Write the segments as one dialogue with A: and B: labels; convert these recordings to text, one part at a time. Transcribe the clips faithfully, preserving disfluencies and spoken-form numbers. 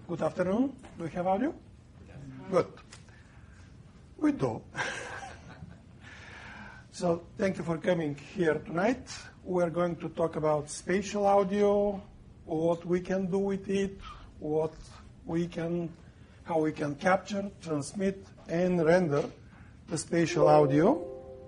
A: Good afternoon. Do we have audio? Yes. Good. We do. So thank you for coming here tonight. We're going to talk about spatial audio, what we can do with it, what we can, how we can capture, transmit, and render the spatial audio.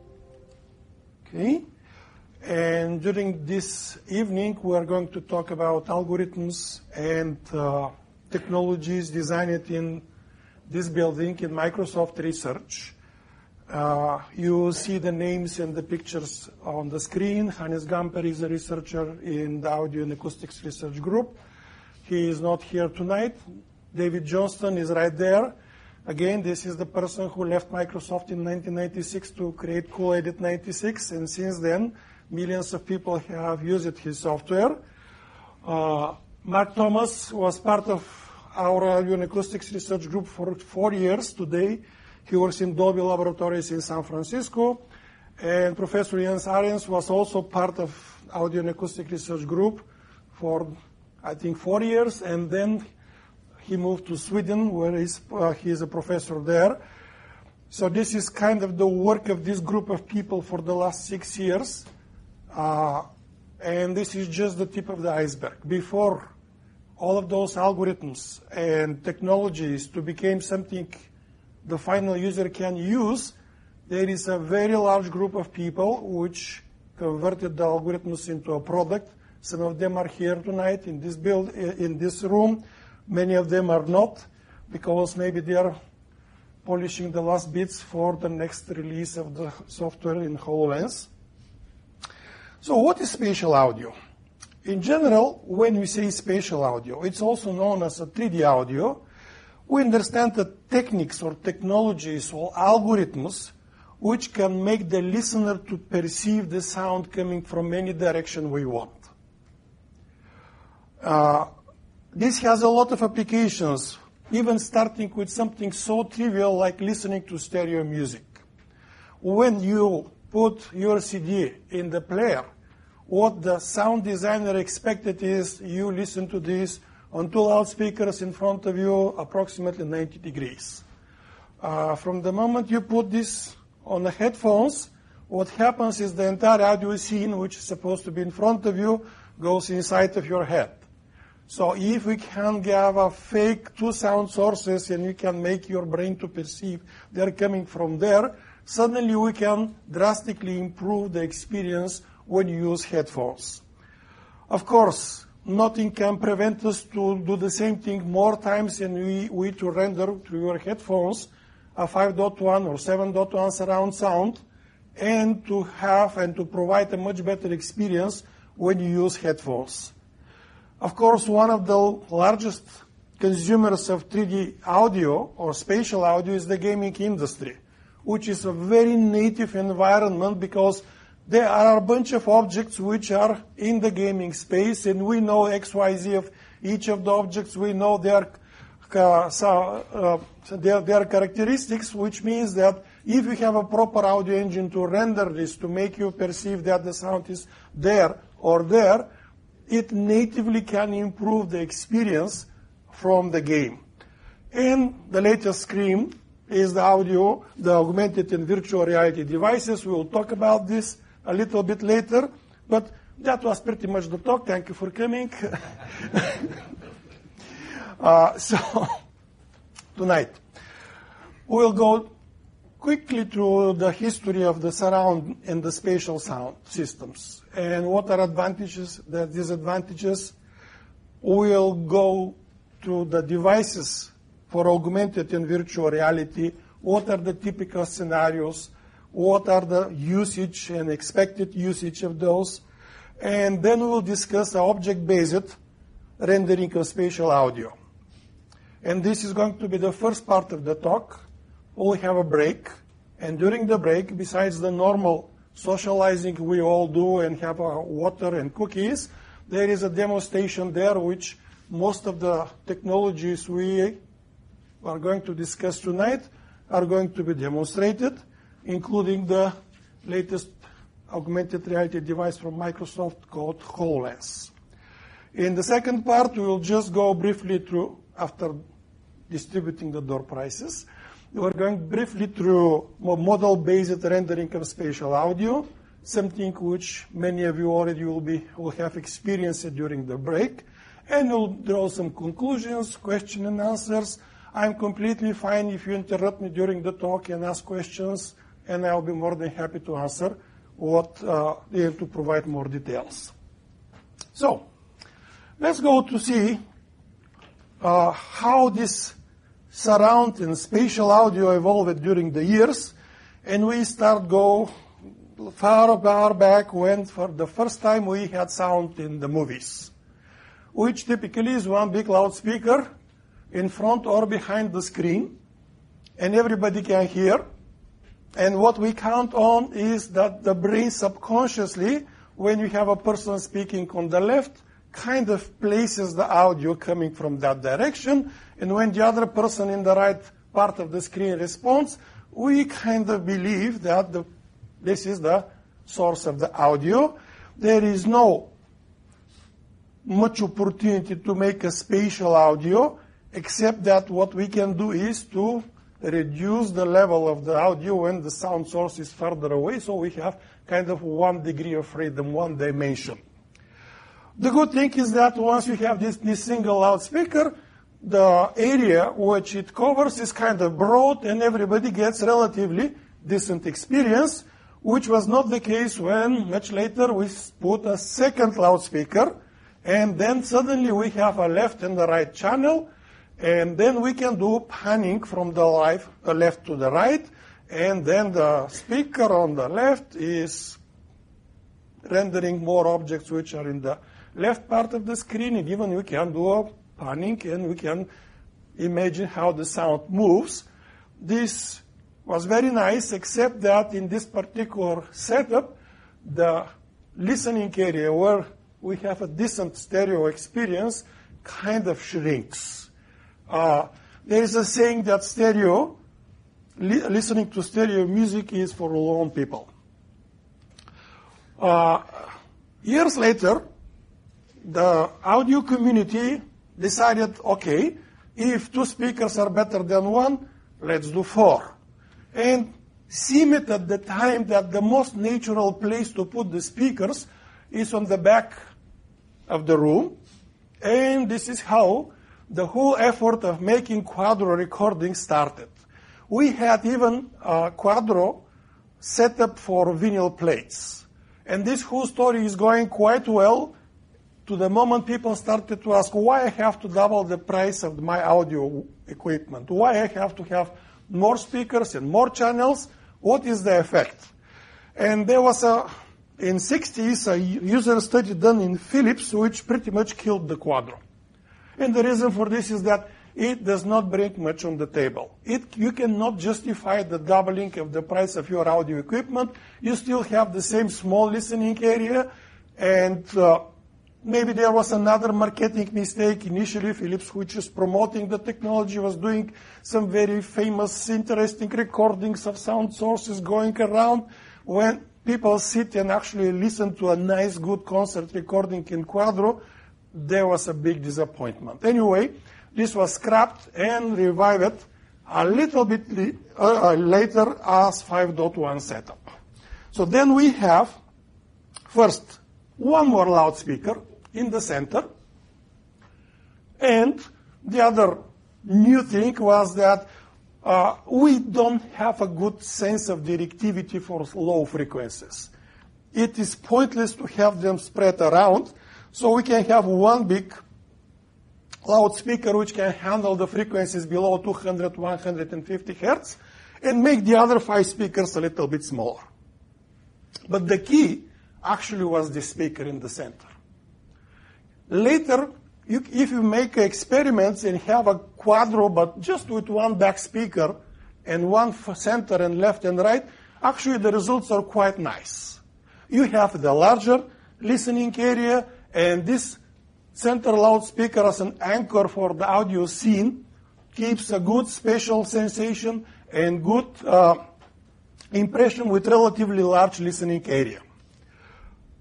A: Okay. And during this evening, we are going to talk about algorithms and uh, technologies designed in this building in Microsoft Research. Uh, you see the names and the pictures on the screen. Hannes Gamper is a researcher in the Audio and Acoustics Research Group. He is not here tonight. David Johnston is right there. Again, this is the person who left Microsoft in nineteen ninety-six to create CoolEdit ninety-six, and since then, millions of people have used his software. Uh, Mark Thomas was part of our Audio and Acoustics Research Group for four years today. He works in Dolby Laboratories in San Francisco. And Professor Jens Arens was also part of Audio and Acoustic Research Group for, I think, four years. And then he moved to Sweden, where he's, uh, he is a professor there. So this is kind of the work of this group of people for the last six years. Uh, and this is just the tip of the iceberg. Before all of those algorithms and technologies to become something the final user can use, there is a very large group of people which converted the algorithms into a product. Some of them are here tonight in this build, in this room. Many of them are not, because maybe they are polishing the last bits for the next release of the software in HoloLens. So what is spatial audio? In general, when we say spatial audio, it's also known as a three D audio. We understand the techniques or technologies or algorithms which can make the listener to perceive the sound coming from any direction we want. Uh, this has a lot of applications, even starting with something so trivial like listening to stereo music. When you put your C D in the player, what the sound designer expected is you listen to this on two loudspeakers in front of you, approximately ninety degrees. Uh, from the moment you put this on the headphones, what happens is the entire audio scene, which is supposed to be in front of you, goes inside of your head. So if we can have a fake two sound sources and we can make your brain to perceive they're coming from there, suddenly we can drastically improve the experience when you use headphones. Of course, nothing can prevent us to do the same thing more times than we, we to render through your headphones a five point one or seven point one surround sound, and to have and to provide a much better experience when you use headphones. Of course, one of the largest consumers of three D audio or spatial audio is the gaming industry, which is a very native environment because there are a bunch of objects which are in the gaming space, and we know X Y Z of each of the objects. We know their, uh, so, uh, their, their characteristics, which means that if you have a proper audio engine to render this, to make you perceive that the sound is there or there, it natively can improve the experience from the game. And the latest scream is the audio, the augmented and virtual reality devices. We will talk about this a little bit later, but that was pretty much the talk. Thank you for coming. uh, so, tonight, we'll go quickly through the history of the surround and the spatial sound systems and what are advantages, the disadvantages. We'll go to the devices for augmented and virtual reality. What are the typical scenarios? What are the usage and expected usage of those? And then we'll discuss the object-based rendering of spatial audio. And this is going to be the first part of the talk. We'll have a break. And during the break, besides the normal socializing we all do and have uh, water and cookies, there is a demonstration there which most of the technologies we are going to discuss tonight are going to be demonstrated, including the latest augmented reality device from Microsoft called HoloLens. In the second part, we will just go briefly through after distributing the door prizes. We're going briefly through model-based rendering of spatial audio, something which many of you already will be will have experienced during the break, and we'll draw some conclusions, question and answers. I'm completely fine if you interrupt me during the talk and ask questions, and I'll be more than happy to answer what uh, to provide more details. So, let's go to see uh, how this surround and spatial audio evolved during the years, and we start go far, far back when for the first time we had sound in the movies, which typically is one big loudspeaker in front or behind the screen, and everybody can hear. And what we count on is that the brain subconsciously, when you have a person speaking on the left, kind of places the audio coming from that direction, and when the other person in the right part of the screen responds, we kind of believe that the, this is the source of the audio. There is no much opportunity to make a spatial audio, except that what we can do is to reduce the level of the audio when the sound source is further away, so we have kind of one degree of freedom, one dimension. The good thing is that once you have this, this single loudspeaker, the area which it covers is kind of broad and everybody gets relatively decent experience, which was not the case when much later we put a second loudspeaker, and then suddenly we have a left and a right channel, and then we can do panning from the live, uh, left to the right, and then the speaker on the left is rendering more objects which are in the left part of the screen, and even we can do a panning and we can imagine how the sound moves. This was very nice, except that in this particular setup, the listening area where we have a decent stereo experience kind of shrinks. Uh, there is a saying that stereo, li- listening to stereo music is for alone people. Uh, years later, the audio community decided, okay, if two speakers are better than one, let's do four. And seemed at the time that the most natural place to put the speakers is on the back of the room. And this is how the whole effort of making Quadro recording started. We had even a Quadro set up for vinyl plates. And this whole story is going quite well to the moment people started to ask why I have to double the price of my audio equipment, why I have to have more speakers and more channels, what is the effect? And there was a, in sixties, a user study done in Philips, which pretty much killed the Quadro. And the reason for this is that it does not bring much on the table. It, you cannot justify the doubling of the price of your audio equipment. You still have the same small listening area, and uh, maybe there was another marketing mistake. Initially, Philips, which is promoting the technology, was doing some very famous, interesting recordings of sound sources going around. When people sit and actually listen to a nice, good concert recording in Quadro, there was a big disappointment. Anyway, this was scrapped and revived a little bit uh, later as five point one setup. So then we have, first, one more loudspeaker in the center. And the other new thing was that uh, we don't have a good sense of directivity for low frequencies. It is pointless to have them spread around, so we can have one big loudspeaker which can handle the frequencies below two hundred, one hundred fifty hertz and make the other five speakers a little bit smaller. But the key actually was the speaker in the center. Later, you, if you make experiments and have a Quadro, but just with one back speaker and one for center and left and right, actually the results are quite nice. You have the larger listening area, and this center loudspeaker as an anchor for the audio scene keeps a good spatial sensation and good uh, impression with relatively large listening area.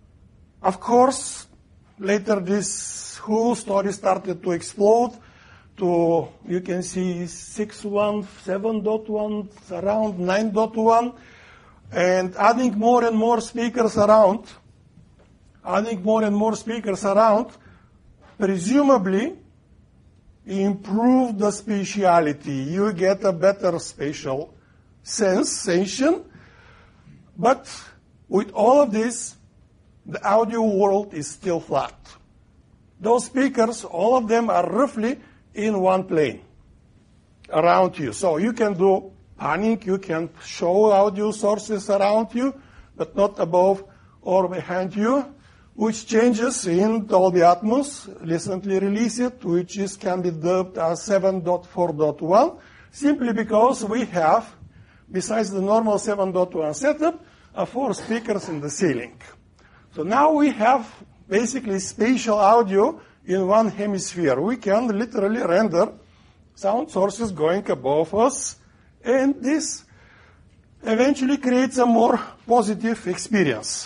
A: Of course, later this whole story started to explode to, you can see six point one, seven point one, around nine point one, and adding more and more speakers around, adding more and more speakers around, presumably improve the spatiality. You get a better spatial sensation, but with all of this, the audio world is still flat. Those speakers, all of them are roughly in one plane around you. So you can do panning, you can show audio sources around you, but not above or behind you, which changes in Dolby Atmos, recently released, which is, can be dubbed as seven point four point one, simply because we have, besides the normal seven point one setup, uh, four speakers in the ceiling. So now we have basically spatial audio in one hemisphere. We can literally render sound sources going above us, and this eventually creates a more positive experience.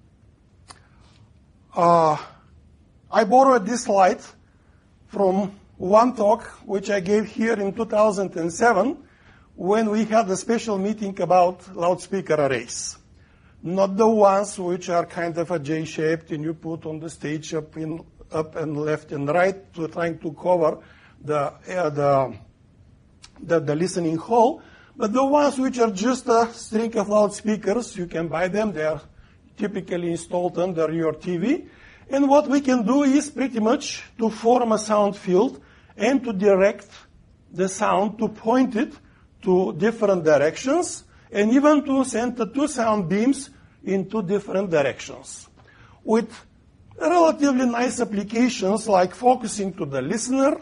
A: Uh, I borrowed this slide from one talk which I gave here in two thousand seven when we had a special meeting about loudspeaker arrays. Not the ones which are kind of a J-shaped and you put on the stage up, in, up and left and right, to trying to cover the, uh, the, the, the listening hall, but the ones which are just a string of loudspeakers. You can buy them. They are typically installed under your T V. And what we can do is pretty much to form a sound field and to direct the sound, to point it to different directions, and even to send the two sound beams in two different directions. With relatively nice applications like focusing to the listener,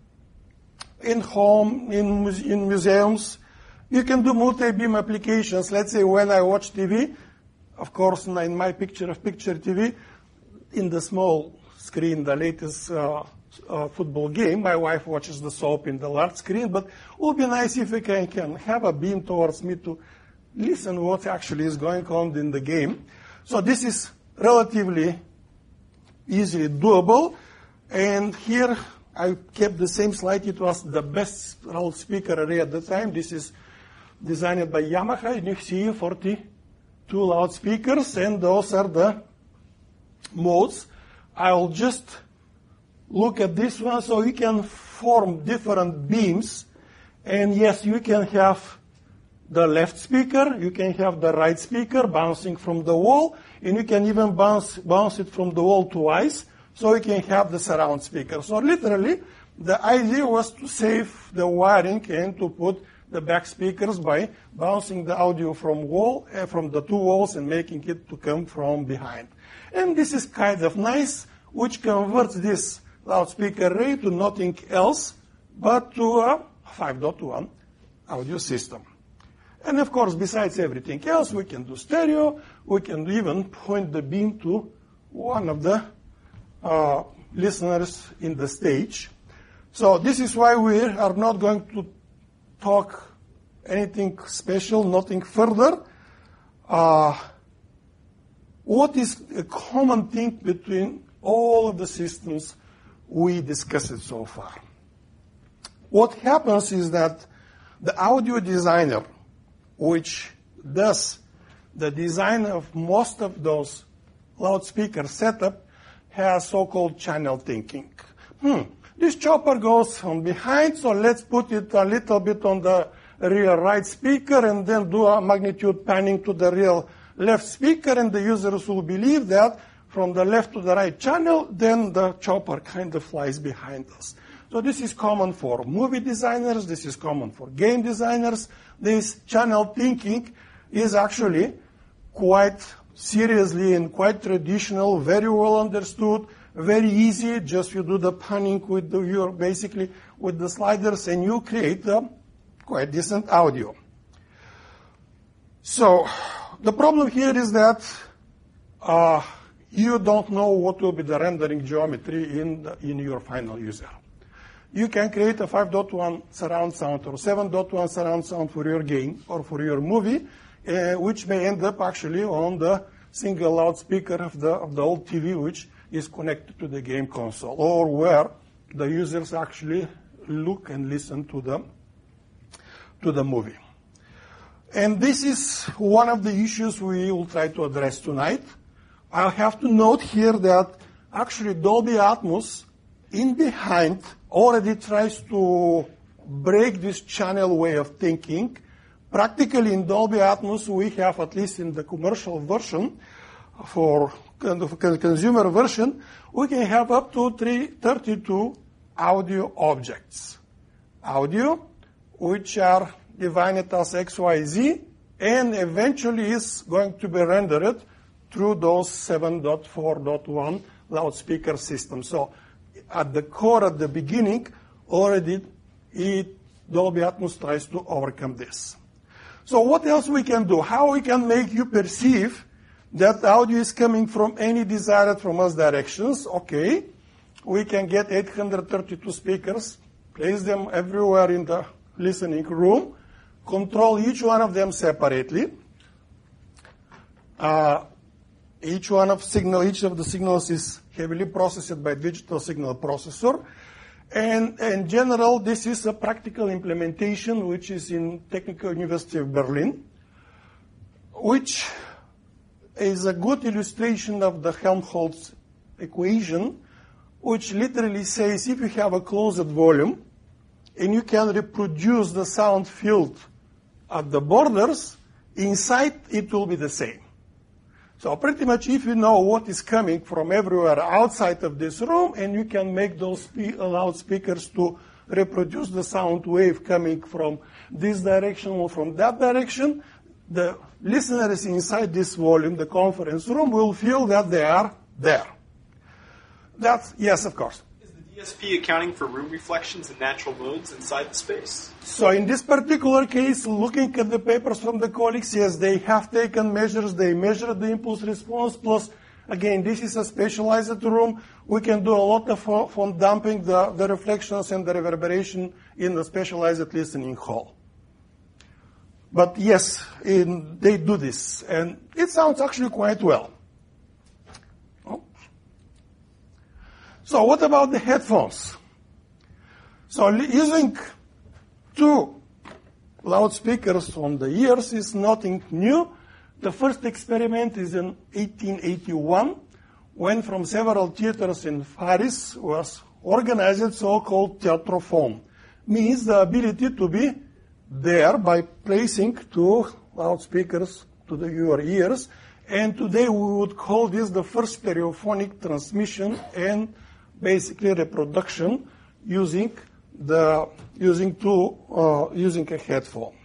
A: in home, in, muse- in museums. You can do multi-beam applications. Let's say when I watch T V, of course, in my picture-of-picture T V, in the small screen, the latest uh, uh, football game, my wife watches the soap in the large screen, but it would be nice if we can, can have a beam towards me to listen what actually is going on in the game. So this is relatively easily doable. And here I kept the same slide. It was the best loudspeaker array at the time. This is designed by Yamaha, and you see forty-two loudspeakers, and those are the modes. I'll just look at this one. So you can form different beams, and yes, you can have the left speaker, you can have the right speaker bouncing from the wall, and you can even bounce, bounce it from the wall twice, so you can have the surround speaker. So literally, the idea was to save the wiring and to put the back speakers by bouncing the audio from wall, uh, from the two walls and making it to come from behind. And this is kind of nice, which converts this loudspeaker array to nothing else but to a five point one audio system. And of course, besides everything else, we can do stereo. We can even point the beam to one of the uh, listeners in the stage. So this is why we are not going to talk anything special, nothing further. Uh, what is a common thing between all of the systems we discussed so far? What happens is that the audio designer, which does the design of most of those loudspeaker setup, has so-called channel thinking. Hmm, this chopper goes from behind, so let's put it a little bit on the rear right speaker and then do a magnitude panning to the rear left speaker, and the users will believe that from the left to the right channel, then the chopper kind of flies behind us. So this is common for movie designers, this is common for game designers. This channel thinking is actually quite seriously and quite traditional, very well understood, very easy. Just you do the panning with the, your basically with the sliders, and you create a quite decent audio. So the problem here is that uh, you don't know what will be the rendering geometry in the, in your final user. You can create a five point one surround sound or seven point one surround sound for your game or for your movie, uh, which may end up actually on the single loudspeaker of the, of the old T V, which is connected to the game console, or where the users actually look and listen to the, to the movie. And this is one of the issues we will try to address tonight. I'll have to note here that actually Dolby Atmos in behind already tries to break this channel way of thinking. Practically in Dolby Atmos we have, at least in the commercial version, for kind of consumer version, we can have up to thirty-two audio objects. Audio, which are defined as X Y Z, and eventually is going to be rendered through those seven point four point one loudspeaker systems. So at the core, at the beginning, already it, Dolby Atmos tries to overcome this. So what else we can do? How we can make you perceive that audio is coming from any desired from us directions? Okay, we can get eight hundred thirty-two speakers, place them everywhere in the listening room, control each one of them separately. Uh, each one of signal, each of the signals is heavily processed by digital signal processor. And in general, this is a practical implementation which is in Technical University of Berlin, which is a good illustration of the Helmholtz equation, which literally says if you have a closed volume and you can reproduce the sound field at the borders, inside it will be the same. So pretty much if you know what is coming from everywhere outside of this room, and you can make those spe- loudspeakers to reproduce the sound wave coming from this direction or from that direction, the listeners inside this volume, the conference room, will feel that they are there. That's, yes, of course.
B: Is the D S P accounting for room reflections and natural modes inside the space?
A: So in this particular case, looking at the papers from the colleagues, yes, they have taken measures. They measured the impulse response. Plus, again, this is a specialized room. We can do a lot of from dumping the, the reflections and the reverberation in the specialized listening hall. But yes, in, they do this, and it sounds actually quite well. Oh. So what about the headphones? So using two loudspeakers on the ears is nothing new. The first experiment is in eighteen eighty-one, when from several theaters in Paris was organized so-called theatrophone. Means the ability to be there by placing two loudspeakers to the, your ears. And today we would call this the first stereophonic transmission and basically reproduction using the using two uh, using a headphone.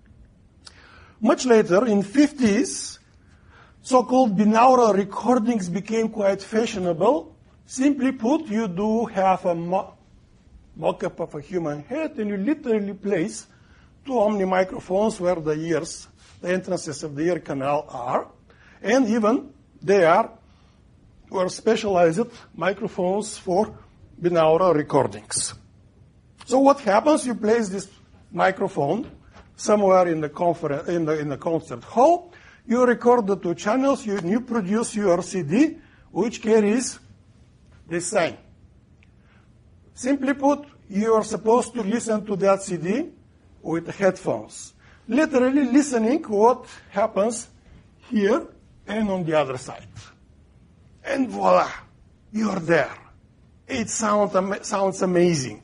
A: Much later, in fifties, so-called binaural recordings became quite fashionable. Simply put, you do have a mo- mock-up of a human head, and you literally place two omni microphones where the ears, the entrances of the ear canal are, and even they are were specialized microphones for binaural recordings. So what happens? You place this microphone somewhere in the conference, in the in the concert hall. You record the two channels. You, you produce your C D, which carries this sign. Simply put, you are supposed to listen to that C D with headphones, literally listening what happens here and on the other side. And voila, you're there. It sound, sounds amazing.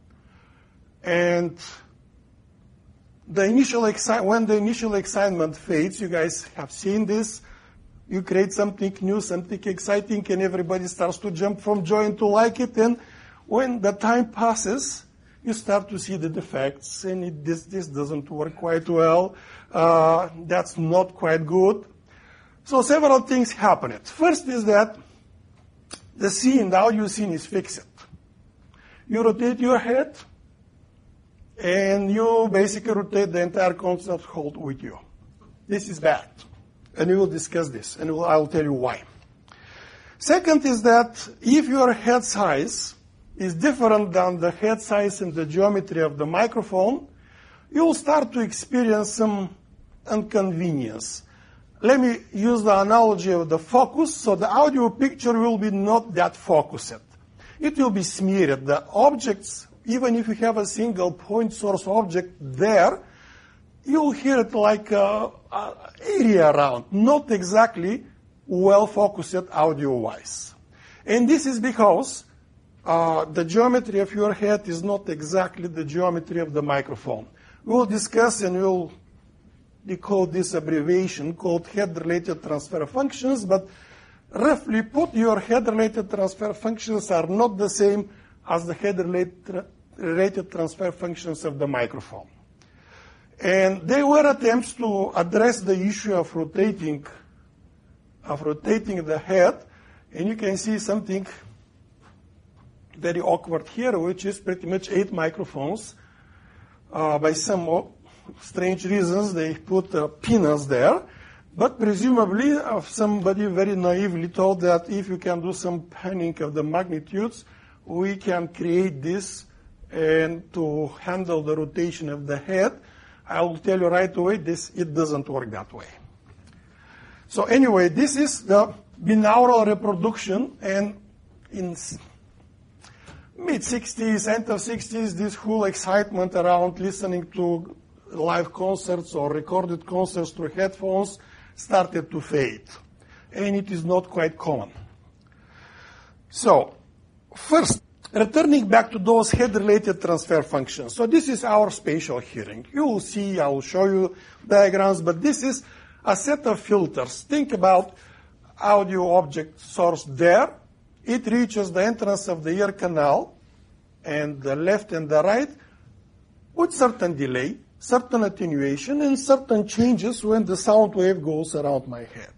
A: And the initial exci- when the initial excitement fades, you guys have seen this, you create something new, something exciting, and everybody starts to jump from joy and to like it. And when the time passes, you start to see the defects, and it, this, this doesn't work quite well. Uh, that's not quite good. So several things happen. First is that the scene, the audio scene is fixed. You rotate your head, and you basically rotate the entire concert hall with you. This is bad. And we will discuss this, and we'll, I'll tell you why. Second is that if your head size is different than the head size and the geometry of the microphone, you'll start to experience some inconvenience. Let me use the analogy of the focus. So the audio picture will be not that focused. It will be smeared. The objects even if you have a single point source object there, you'll hear it like a, a area around, not exactly well-focused audio-wise. And this is because uh, the geometry of your head is not exactly the geometry of the microphone. We'll discuss and we'll decode this abbreviation called head-related transfer functions, but roughly put, your head-related transfer functions are not the same as the head-related transfer functions of the microphone. And there were attempts to address the issue of rotating, of rotating the head, and you can see something very awkward here, which is pretty much eight microphones. Uh, by some strange reasons, they put uh, pinners there. But presumably, uh, somebody very naively told that if you can do some panning of the magnitudes, we can create this and to handle the rotation of the head. I will tell you right away, this it doesn't work that way. So anyway, this is the binaural reproduction, and in mid-sixties, end of sixties, this whole excitement around listening to live concerts or recorded concerts through headphones started to fade, and it is not quite common. So, first, returning back to those head-related transfer functions. So this is our spatial hearing. You will see, I will show you diagrams, but this is a set of filters. Think about audio object source there. It reaches the entrance of the ear canal, and the left and the right, with certain delay, certain attenuation, and certain changes when the sound wave goes around my head.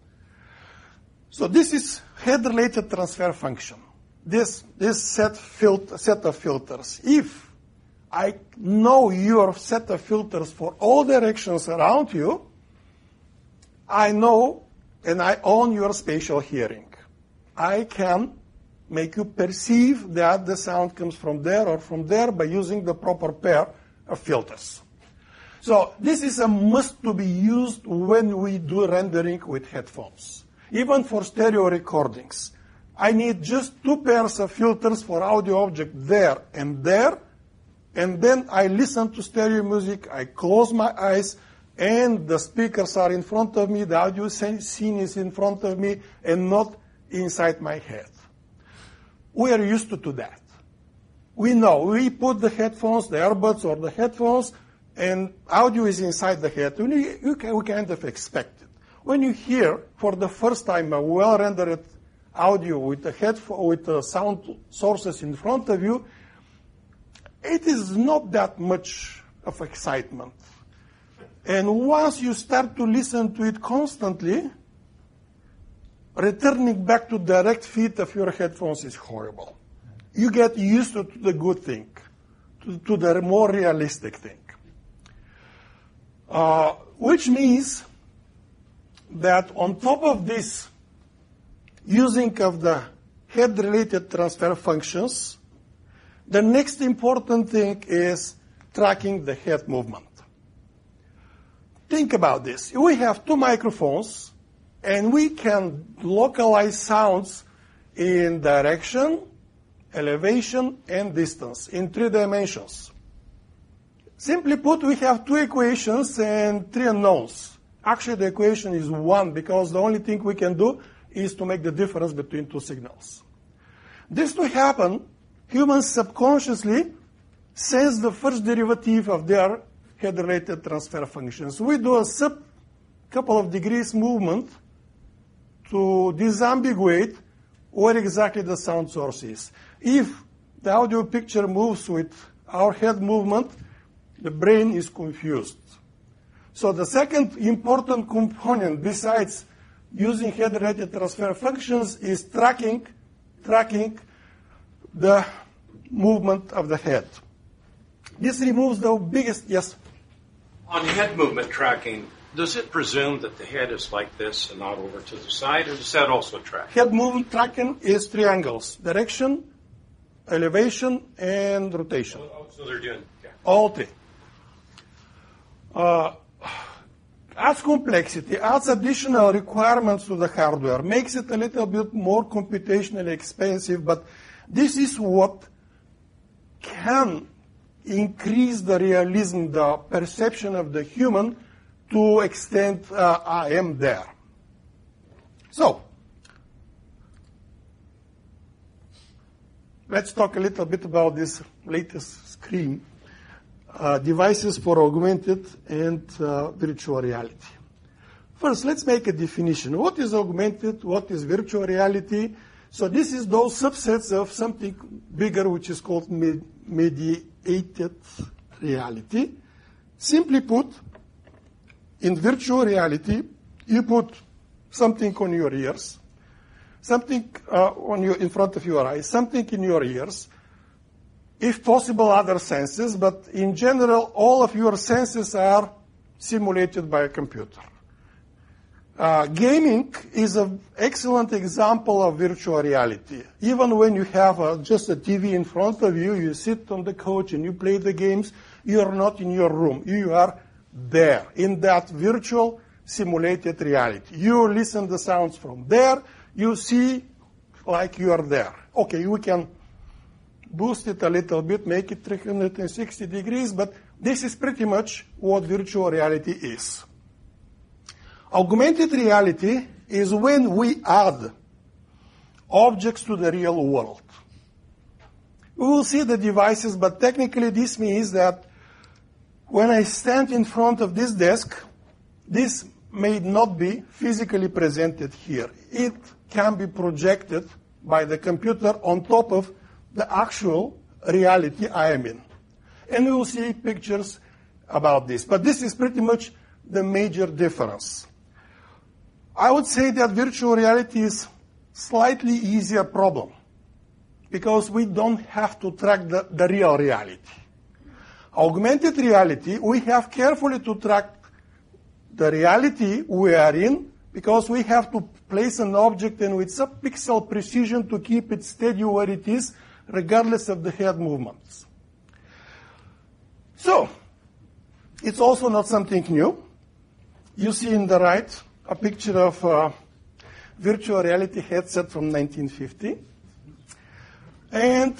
A: So this is head-related transfer function. This, this set, filter, set of filters. If I know your set of filters for all directions around you, I know and I own your spatial hearing. I can make you perceive that the sound comes from there or from there by using the proper pair of filters. So this is a must to be used when we do rendering with headphones. Even for stereo recordings, I need just two pairs of filters for audio object there and there, and then I listen to stereo music, I close my eyes, and the speakers are in front of me, the audio scene is in front of me, and not inside my head. We are used to do that. We know, we put the headphones, the earbuds or the headphones, and audio is inside the head. We, you can, we kind of expect it. When you hear for the first time a well-rendered audio with the headphone, with the sound sources in front of you, it is not that much of excitement. And once you start to listen to it constantly, returning back to direct feed of your headphones is horrible. You get used to the good thing, to, to the more realistic thing. Uh, which means that on top of this, using of the head-related transfer functions, the next important thing is tracking the head movement. Think about this. We have two microphones, and we can localize sounds in direction, elevation, and distance in three dimensions. Simply put, we have two equations and three unknowns. Actually, the equation is one, because the only thing we can do is to make the difference between two signals. This to happen, humans subconsciously sense the first derivative of their head-related transfer functions. We do a sub couple of degrees movement to disambiguate where exactly the sound source is. If the audio picture moves with our head movement, the brain is confused. So the second important component, besides using head-related transfer functions, is tracking, tracking the movement of the head. This removes the biggest, yes?
C: On head movement tracking, does it presume that the head is like this and not over to the side, or does that also track?
A: Head movement tracking is three angles: direction, elevation, and rotation.
C: Oh, so they're doing yeah.
A: All three. Uh, adds complexity, adds additional requirements to the hardware, makes it a little bit more computationally expensive, but this is what can increase the realism, the perception of the human to extent uh, I am there. So, let's talk a little bit about this latest screen, uh, devices for augmented and uh, virtual reality. First, let's make a definition. What is augmented? What is virtual reality? So this is those subsets of something bigger, which is called med- mediated reality. Simply put, in virtual reality, you put something on your ears, something uh, on your, in front of your eyes, something in your ears, if possible other senses, but in general, all of your senses are simulated by a computer. Uh, gaming is an excellent example of virtual reality. Even when you have a, just a T V in front of you, you sit on the couch and you play the games, you are not in your room. You are there in that virtual simulated reality. You listen the sounds from there, you see like you are there. Okay, we can boost it a little bit, make it three hundred sixty degrees, but this is pretty much what virtual reality is. Augmented reality is when we add objects to the real world. We will see the devices, but technically this means that when I stand in front of this desk, this may not be physically presented here. It can be projected by the computer on top of the actual reality I am in. And we will see pictures about this. But this is pretty much the major difference. I would say that virtual reality is slightly easier problem because we don't have to track the, the real reality. Augmented reality, we have carefully to track the reality we are in because we have to place an object and with sub-pixel precision to keep it steady where it is, regardless of the head movements. So, it's also not something new. You see in the right a picture of a virtual reality headset from nineteen fifty. And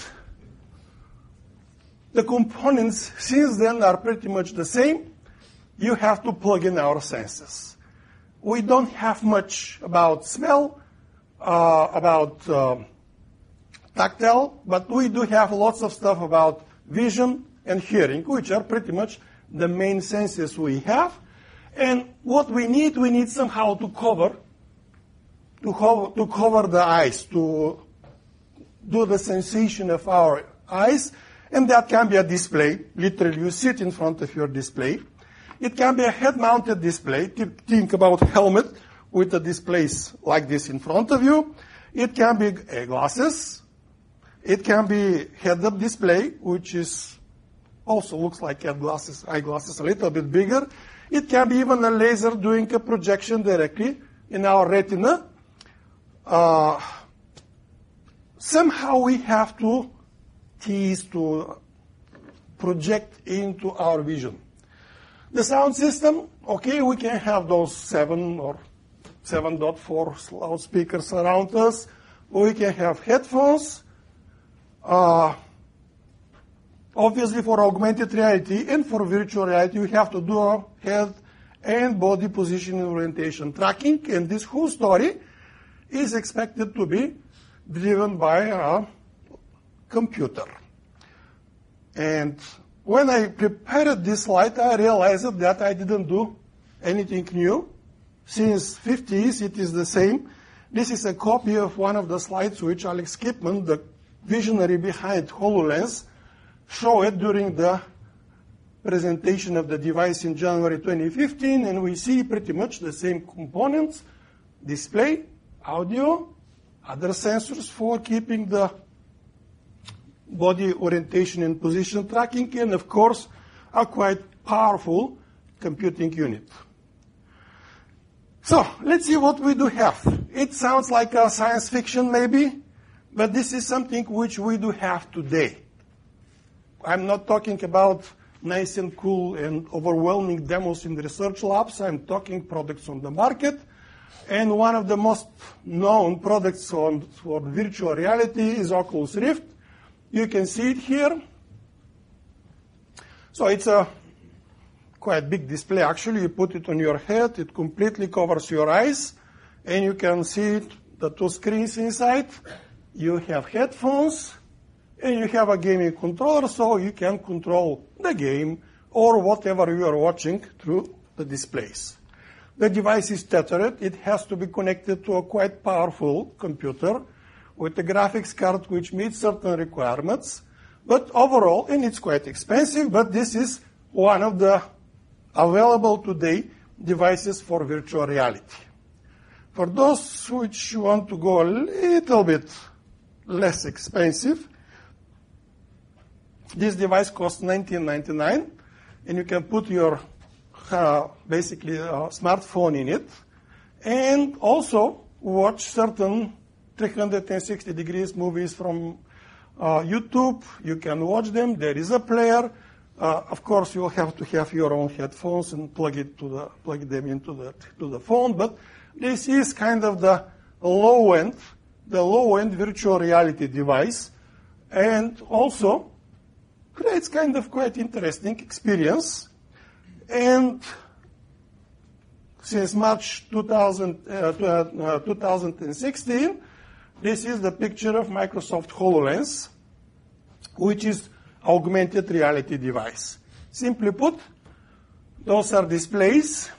A: the components since then are pretty much the same. You have to plug in our senses. We don't have much about smell, uh, about uh, tactile, but we do have lots of stuff about vision and hearing, which are pretty much the main senses we have. And what we need, we need somehow to cover, to cover, to cover the eyes, to do the sensation of our eyes, and that can be a display. Literally, you sit in front of your display. It can be a head-mounted display. Think about helmet with the displays like this in front of you. It can be glasses. It can be head-up display, which is also looks like eyeglasses, eyeglasses a little bit bigger. It can be even a laser doing a projection directly in our retina. Uh, somehow we have to tease to project into our vision. The sound system, okay, we can have those seven or seven point four loudspeakers around us. We can have headphones. Uh, Obviously, for augmented reality and for virtual reality, we have to do a head and body position and orientation tracking. And this whole story is expected to be driven by a computer. And when I prepared this slide, I realized that I didn't do anything new. Since fifties, it is the same. This is a copy of one of the slides which Alex Kipman, the visionary behind HoloLens, show it during the presentation of the device in January twenty fifteen, and we see pretty much the same components: display, audio, other sensors for keeping the body orientation and position tracking, and of course, a quite powerful computing unit. So, let's see what we do have. It sounds like a science fiction maybe, but this is something which we do have today. I'm not talking about nice and cool and overwhelming demos in the research labs. I'm talking products on the market. And one of the most known products on, for virtual reality is Oculus Rift. You can see it here. So it's a quite big display. Actually, you put it on your head, it completely covers your eyes, and you can see the two screens inside. You have headphones, and you have a gaming controller, so you can control the game or whatever you are watching through the displays. The device is tethered. It has to be connected to a quite powerful computer with a graphics card which meets certain requirements. But overall, and it's quite expensive, but this is one of the available today devices for virtual reality. For those which want to go a little bit less expensive, this device costs nineteen ninety-nine, and you can put your uh, basically a smartphone in it, and also watch certain three hundred sixty degrees movies from uh, YouTube. You can watch them. There is a player. Uh, of course, you will have to have your own headphones and plug it to the plug them into the to the phone. But this is kind of the low end, the low end virtual reality device, and also creates kind of quite interesting experience. And since March two thousand, uh, uh, twenty sixteen, this is the picture of Microsoft HoloLens, which is augmented reality device. Simply put, those are displays,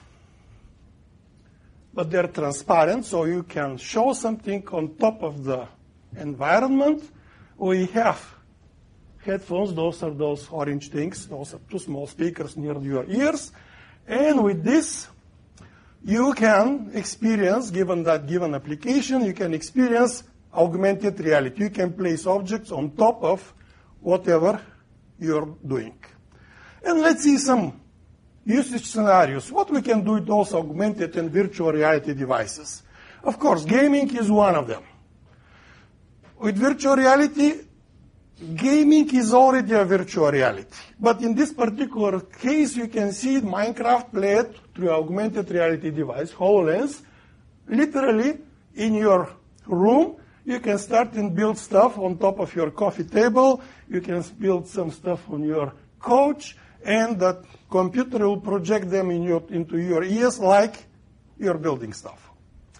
A: but they're transparent, so you can show something on top of the environment. We have headphones. Those are those orange things. Those are two small speakers near your ears. And with this, you can experience, given that given application, you can experience augmented reality. You can place objects on top of whatever you're doing. And let's see some usage scenarios. What we can do with those augmented and virtual reality devices. Of course, gaming is one of them. With virtual reality, gaming is already a virtual reality. But in this particular case, you can see Minecraft played through augmented reality device, HoloLens, literally in your room. You can start and build stuff on top of your coffee table. You can build some stuff on your couch, and the computer will project them in your, into your ears like you're building stuff.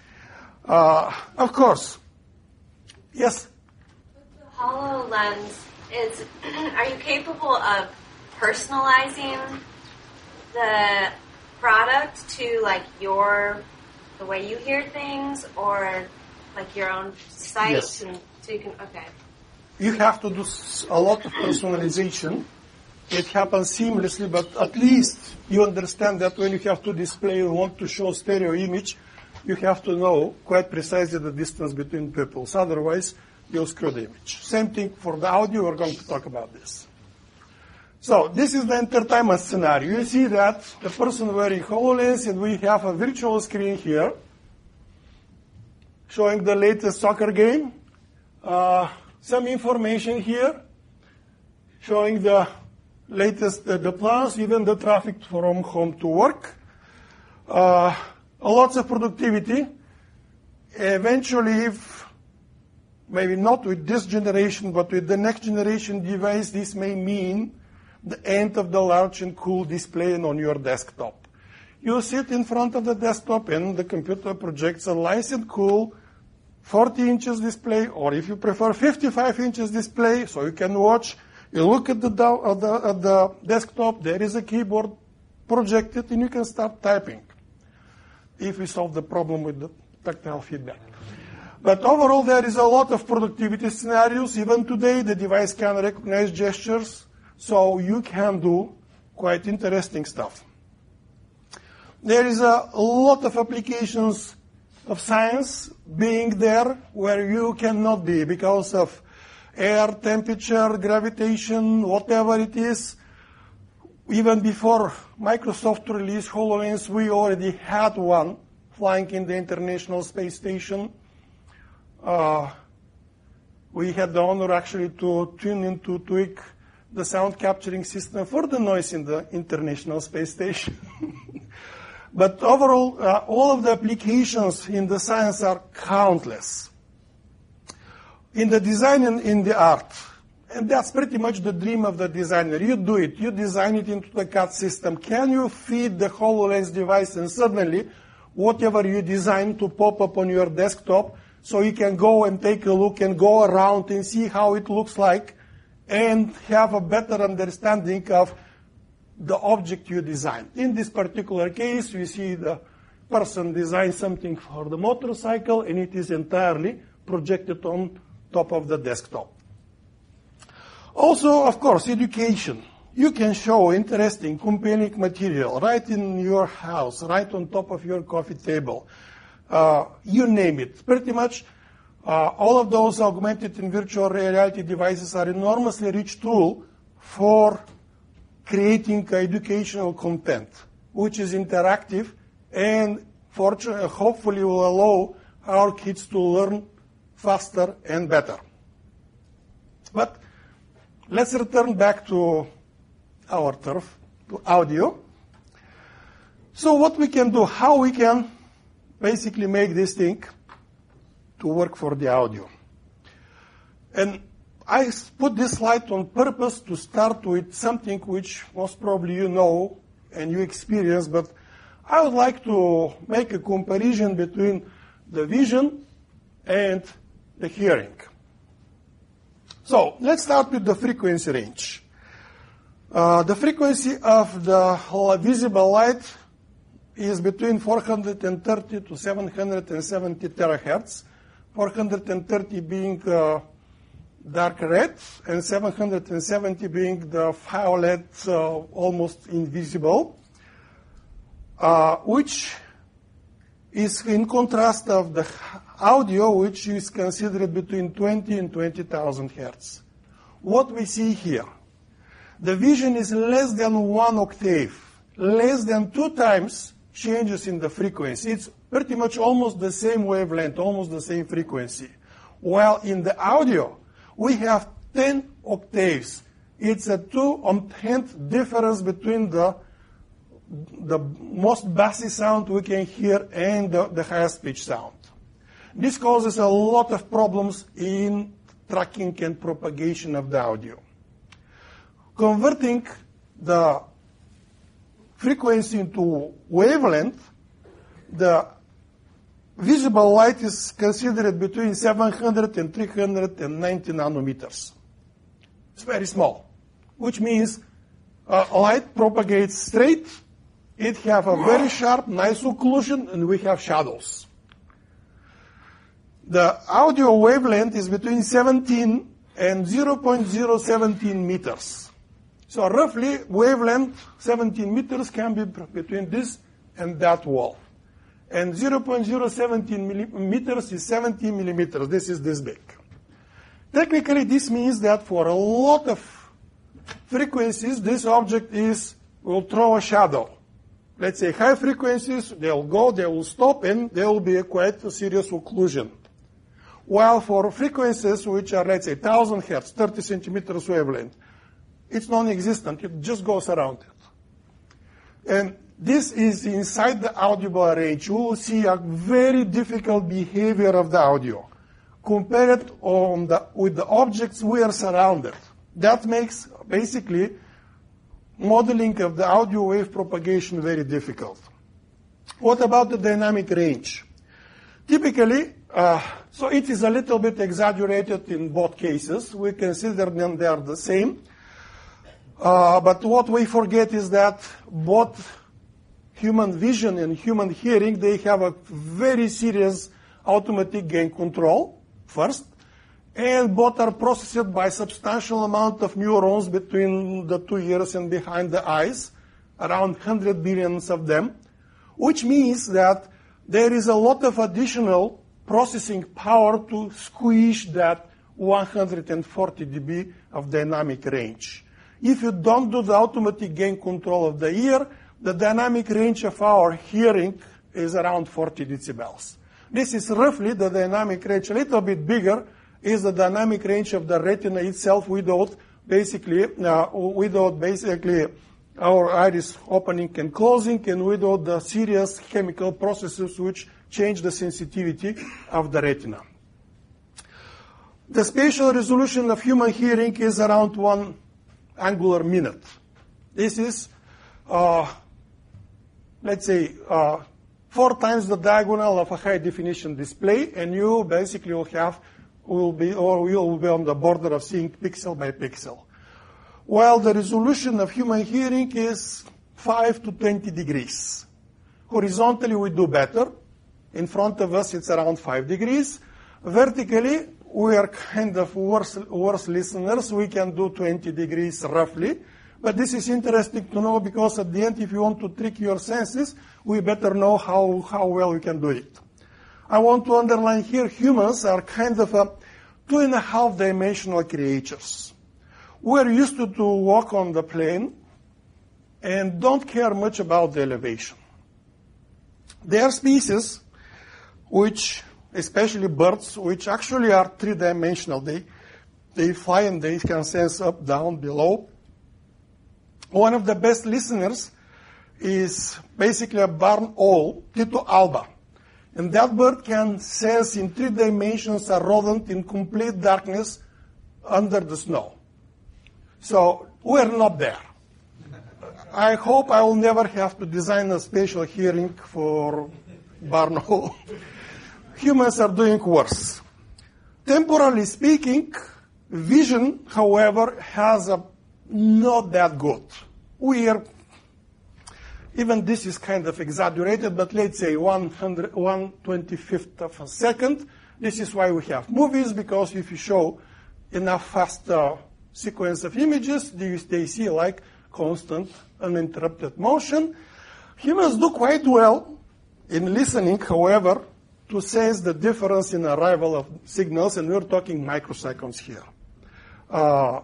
A: Uh, of course, yes?
D: HoloLens is, are you capable of personalizing the product to like your, the way you hear things, or like your own site?
A: Yes.
D: And so you can, okay.
A: You have to do a lot of personalization. It happens seamlessly, but at least you understand that when you have to display, you want to show stereo image, you have to know quite precisely the distance between pupils. Otherwise, you'll screw the image. Same thing for the audio. We're going to talk about this. So this is the entertainment scenario. You see that the person wearing HoloLens, and we have a virtual screen here showing the latest soccer game. Uh, some information here showing the latest, uh, the plans, even the traffic from home to work. Uh, lots of productivity. Eventually, if maybe not with this generation, but with the next generation device, this may mean the end of the large and cool display on your desktop. You sit in front of the desktop and the computer projects a nice and cool forty inches display, or if you prefer fifty-five inches display, so you can watch. You look at the, at the, at the desktop, there is a keyboard projected, and you can start typing if we solve the problem with the tactile feedback. But overall, there is a lot of productivity scenarios. Even today, the device can recognize gestures, so you can do quite interesting stuff. There is a lot of applications of science being there where you cannot be because of air, temperature, gravitation, whatever it is. Even before Microsoft released HoloLens, we already had one flying in the International Space Station. Uh, we had the honor actually to tune in to tweak the sound capturing system for the noise in the International Space Station. But overall, uh, all of the applications in the science are countless. In the design and in the art, And that's pretty much the dream of the designer. You do it. You design it into the C A D system. Can you feed the HoloLens device and suddenly whatever you design to pop up on your desktop so you can go and take a look and go around and see how it looks like and have a better understanding of the object you designed. In this particular case, we see the person designed something for the motorcycle, and it is entirely projected on top of the desktop. Also, of course, education. You can show interesting, compelling material right in your house, right on top of your coffee table. Uh, you name it. Pretty much uh, all of those augmented and virtual reality devices are enormously rich tool for creating educational content, which is interactive and fortunately, hopefully will allow our kids to learn faster and better. But let's return back to our turf, to audio. So what we can do, how we can basically make this thing to work for the audio. And I put this slide on purpose to start with something which most probably you know and you experience, but I would like to make a comparison between the vision and the hearing. So let's start with the frequency range. Uh, the frequency of the visible light is between four hundred thirty to seven hundred seventy terahertz, four hundred thirty being uh, dark red and seven hundred seventy being the violet, uh, almost invisible, uh, which is in contrast of the audio, which is considered between twenty and twenty thousand hertz. What we see here, the vision is less than one octave, less than two times changes in the frequency. It's pretty much almost the same wavelength, almost the same frequency. While in the audio, we have ten octaves. It's a two-tenth difference between the the most bassy sound we can hear and the, the highest pitch sound. This causes a lot of problems in tracking and propagation of the audio. Converting the frequency into wavelength, the visible light is considered between seven hundred and three hundred ninety nanometers. It's very small, which means uh, light propagates straight. It have a very sharp, nice occlusion, and we have shadows. The audio wavelength is between seventeen and zero point zero one seven meters. So roughly, wavelength seventeen meters can be between this and that wall. And zero point zero one seven meters is seventy millimeters. This is this big. Technically, this means that for a lot of frequencies, this object is will throw a shadow. Let's say high frequencies, they'll go, they will stop, and there will be a quite a serious occlusion. While for frequencies which are, let's say, one thousand hertz, thirty centimeters wavelength, it's non-existent. It just goes around it. And this is inside the audible range. You will see a very difficult behavior of the audio compared on the, with the objects we are surrounded. That makes basically modeling of the audio wave propagation very difficult. What about the dynamic range? Typically, uh, so it is a little bit exaggerated in both cases. We consider them they are the same. Uh, but what we forget is that both human vision and human hearing, they have a very serious automatic gain control, first. And both are processed by substantial amount of neurons between the two ears and behind the eyes, around one hundred billions of them, which means that there is a lot of additional processing power to squeeze that one hundred forty decibels of dynamic range. If you don't do the automatic gain control of the ear, the dynamic range of our hearing is around forty decibels. This is roughly the dynamic range, a little bit bigger, is the dynamic range of the retina itself without basically, uh, without basically our iris opening and closing, and without the serious chemical processes which change the sensitivity of the retina. The spatial resolution of human hearing is around one angular minute. This is, uh, let's say, uh, four times the diagonal of a high-definition display, and you basically will have, will be, or will be on the border of seeing pixel by pixel. While the resolution of human hearing is five to twenty degrees. Horizontally, we do better. In front of us, it's around five degrees. Vertically, we are kind of worse, worse listeners. We can do twenty degrees roughly. But this is interesting to know because at the end, if you want to trick your senses, we better know how, how well we can do it. I want to underline here, humans are kind of a two and a half dimensional creatures. We're used to, to walk on the plane and don't care much about the elevation. There are species which, especially birds, which actually are three-dimensional. They, they fly and they can sense up, down, below. One of the best listeners is basically a barn owl, Tito alba. And that bird can sense in three dimensions a rodent in complete darkness under the snow. So we're not there. I hope I will never have to design a spatial hearing for barn owl. Humans are doing worse. Temporally speaking, vision, however, has a not that good. We are, even this is kind of exaggerated, but let's say one hundred, one twenty-fifth of a second. This is why we have movies, because if you show enough fast uh, sequence of images, they, they see like constant, uninterrupted motion. Humans do quite well in listening, however, to sense the difference in arrival of signals, and we're talking microseconds here. Uh,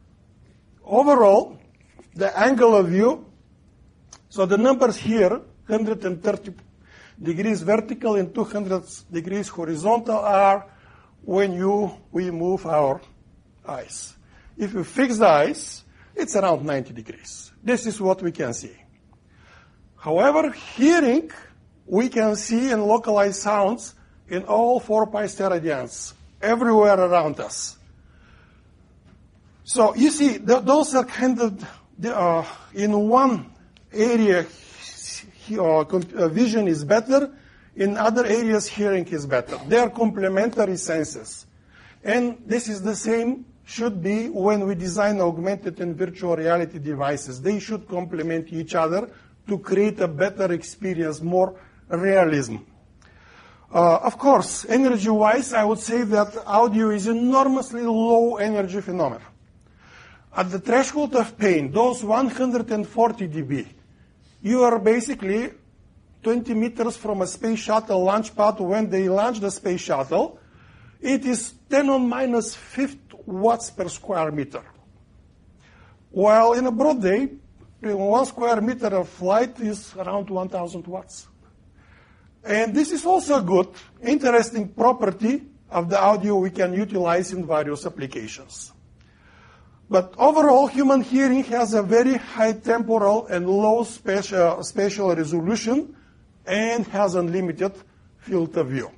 A: Overall, the angle of view, so the numbers here, one hundred thirty degrees vertical and two hundred degrees horizontal, are when you we move our eyes. If you fix the eyes, it's around ninety degrees. This is what we can see. However, hearing, we can see and localize sounds in all four pi steradians, everywhere around us. So you see, th- those are kind of, uh, in one area, uh, vision is better. In other areas, hearing is better. They are complementary senses. And this is the same, should be when we design augmented and virtual reality devices. They should complement each other to create a better experience, more realism. Uh, of course, energy-wise, I would say that audio is enormously low energy phenomenon. At the threshold of pain, those one hundred forty decibels, you are basically twenty meters from a space shuttle launch pad. When they launch the space shuttle, it is ten on minus fifth watts per square meter. While in a broad day, one square meter of light is around one thousand watts. And this is also a good, interesting property of the audio we can utilize in various applications. But overall, human hearing has a very high temporal and low spatial, spatial resolution and has unlimited field of view.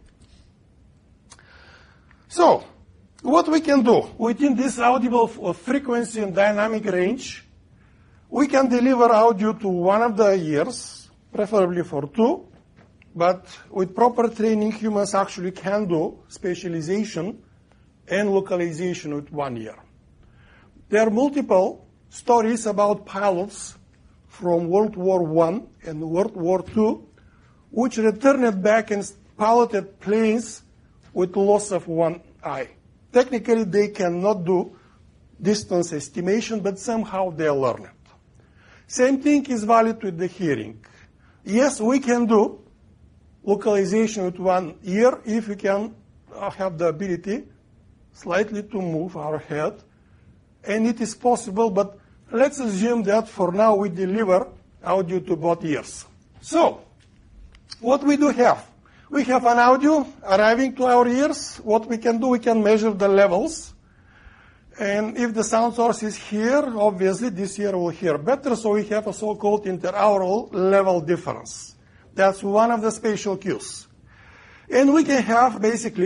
A: So, what we can do within this audible frequency and dynamic range, we can deliver audio to one of the ears, preferably for two, but with proper training, humans actually can do spatialization and localization with one ear. There are multiple stories about pilots from World War One and World War Two, which returned back and piloted planes with loss of one eye. Technically, they cannot do distance estimation, but somehow they learn it. Same thing is valid with the hearing. Yes, we can do localization with one ear if we can have the ability slightly to move our head. And it is possible, but let's assume that for now we deliver audio to both ears. So, what we do have? We have an audio arriving to our ears. What we can do, we can measure the levels. And if the sound source is here, obviously this ear will hear better, so we have a so-called interaural level difference. That's one of the spatial cues. And we can have basically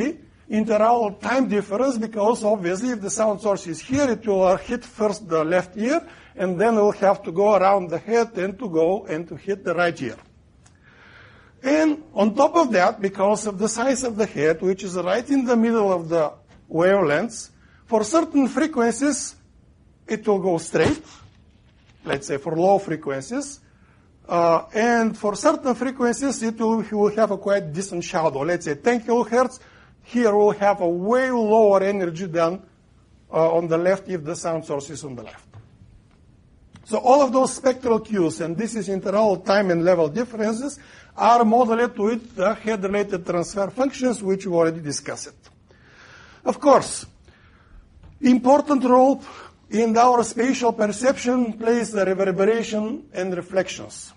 A: interaural time difference because obviously if the sound source is here, it will hit first the left ear, and then it will have to go around the head and to go and to hit the right ear. And on top of that, because of the size of the head, which is right in the middle of the wavelengths, for certain frequencies, it will go straight, let's say for low frequencies, uh, and for certain frequencies, it will, it will have a quite decent shadow. Let's say ten kilohertz, here we'll have a way lower energy than uh, on the left if the sound source is on the left. So all of those spectral cues, and this is interaural time and level differences, are modeled with the head-related transfer functions, which we already discussed. Of course, important role in our spatial perception plays the reverberation and reflections.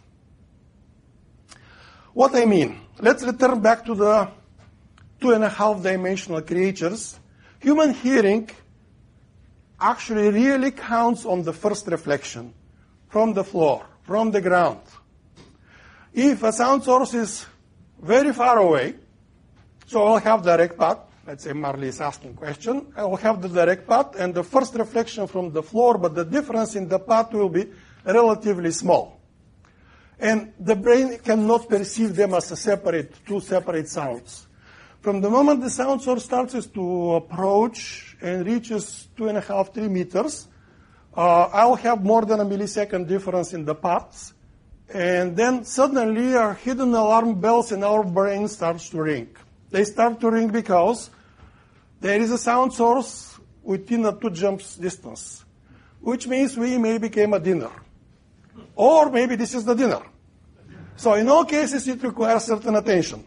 A: What I mean, let's return back to the two and a half dimensional creatures. Human hearing actually really counts on the first reflection from the floor, from the ground. If a sound source is very far away, so I'll have direct path. Let's say Marley is asking a question. I will have the direct path and the first reflection from the floor, but the difference in the path will be relatively small. And the brain cannot perceive them as a separate, two separate sounds. From the moment the sound source starts to approach and reaches two and a half, three meters, uh, I'll have more than a millisecond difference in the paths. And then suddenly our hidden alarm bells in our brain starts to ring. They start to ring because there is a sound source within a two jumps distance, which means we may become a dinner. Or maybe this is the dinner. So in all cases, it requires certain attention.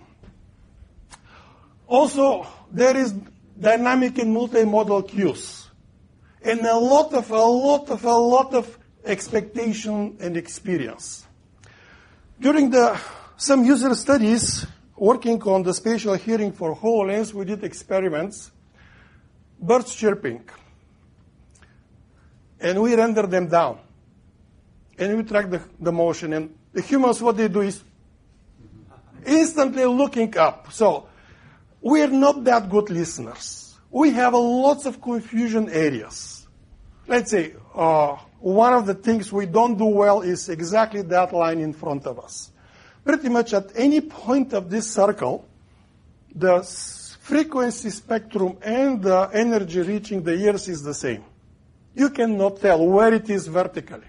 A: Also, there is dynamic and multimodal cues. And a lot of, a lot of, a lot of expectation and experience. During the, some user studies working on the spatial hearing for HoloLens, we did experiments, birds chirping. And we rendered them down. And we track the, the motion. And the humans, what they do is instantly looking up. So we are not that good listeners. We have a lots of confusion areas. Let's say uh, one of the things we don't do well is exactly that line in front of us. Pretty much at any point of this circle, the frequency spectrum and the energy reaching the ears is the same. You cannot tell where it is vertically.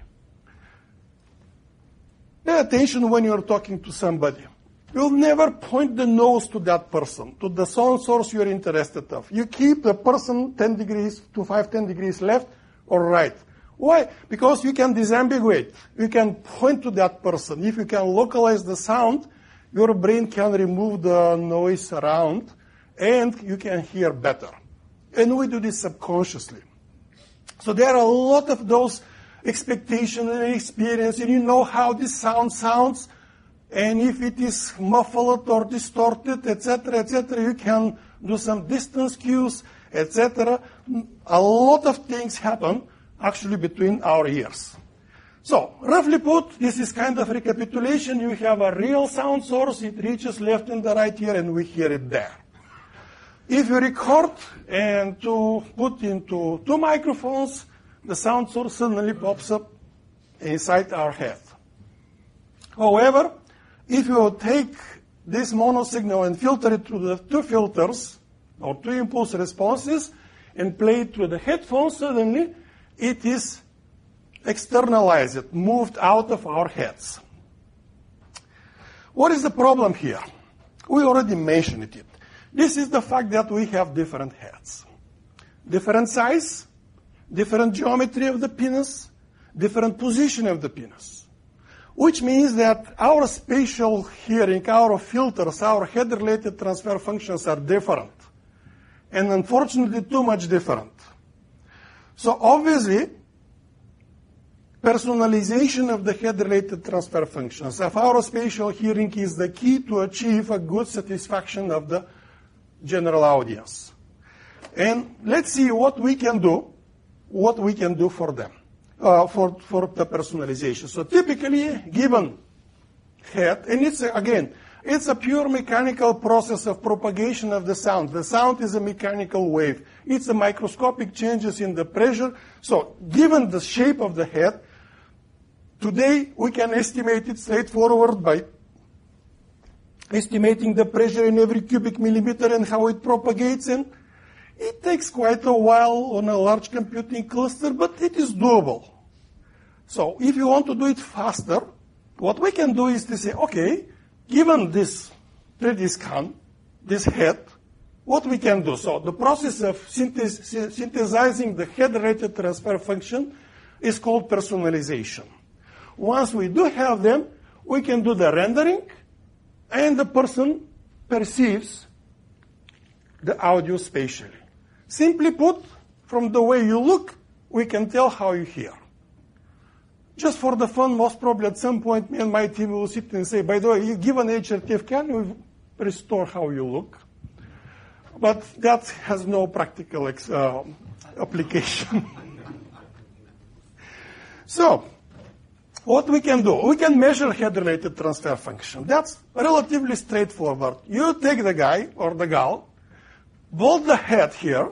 A: Pay attention when you're talking to somebody. You'll never point the nose to that person, to the sound source you're interested of. You keep the person ten degrees to five, ten degrees left or right. Why? Because you can disambiguate. You can point to that person. If you can localize the sound, your brain can remove the noise around, and you can hear better. And we do this subconsciously. So there are a lot of those expectations and experience, and you know how this sound sounds, and if it is muffled or distorted, et cetera, et cetera, you can do some distance cues, et cetera. A lot of things happen actually between our ears. So, roughly put, this is kind of recapitulation. You have a real sound source. It reaches left and the right ear, and we hear it there. If you record and to put into two microphones, the sound source suddenly pops up inside our head. However, if you take this mono signal and filter it through the two filters, or two impulse responses, and play it through the headphones, suddenly it is externalized, moved out of our heads. What is the problem here? We already mentioned it. This is the fact that we have different heads. Different size, different geometry of the penis, different position of the penis. Which means that our spatial hearing, our filters, our head-related transfer functions are different. And unfortunately, too much different. So obviously, personalization of the head-related transfer functions of our spatial hearing is the key to achieve a good satisfaction of the general audience. And let's see what we can do, what we can do for them, uh, for, for the personalization. So typically, given head, and it's, again, It's a pure mechanical process of propagation of the sound. The sound is a mechanical wave. It's a microscopic changes in the pressure. So given the shape of the head, today we can estimate it straightforward by estimating the pressure in every cubic millimeter and how it propagates. And it takes quite a while on a large computing cluster, but it is doable. So if you want to do it faster, what we can do is to say, okay, given this three D scan, this head, what we can do? So the process of synthes- synthesizing the head-related transfer function is called personalization. Once we do have them, we can do the rendering, and the person perceives the audio spatially. Simply put, from the way you look, we can tell how you hear. Just for the fun, most probably at some point, me and my team will sit and say, by the way, you give an H R T F, can you restore how you look? But that has no practical ex- uh, application. So, what we can do? We can measure head-related transfer function. That's relatively straightforward. You take the guy or the gal, bolt the head here.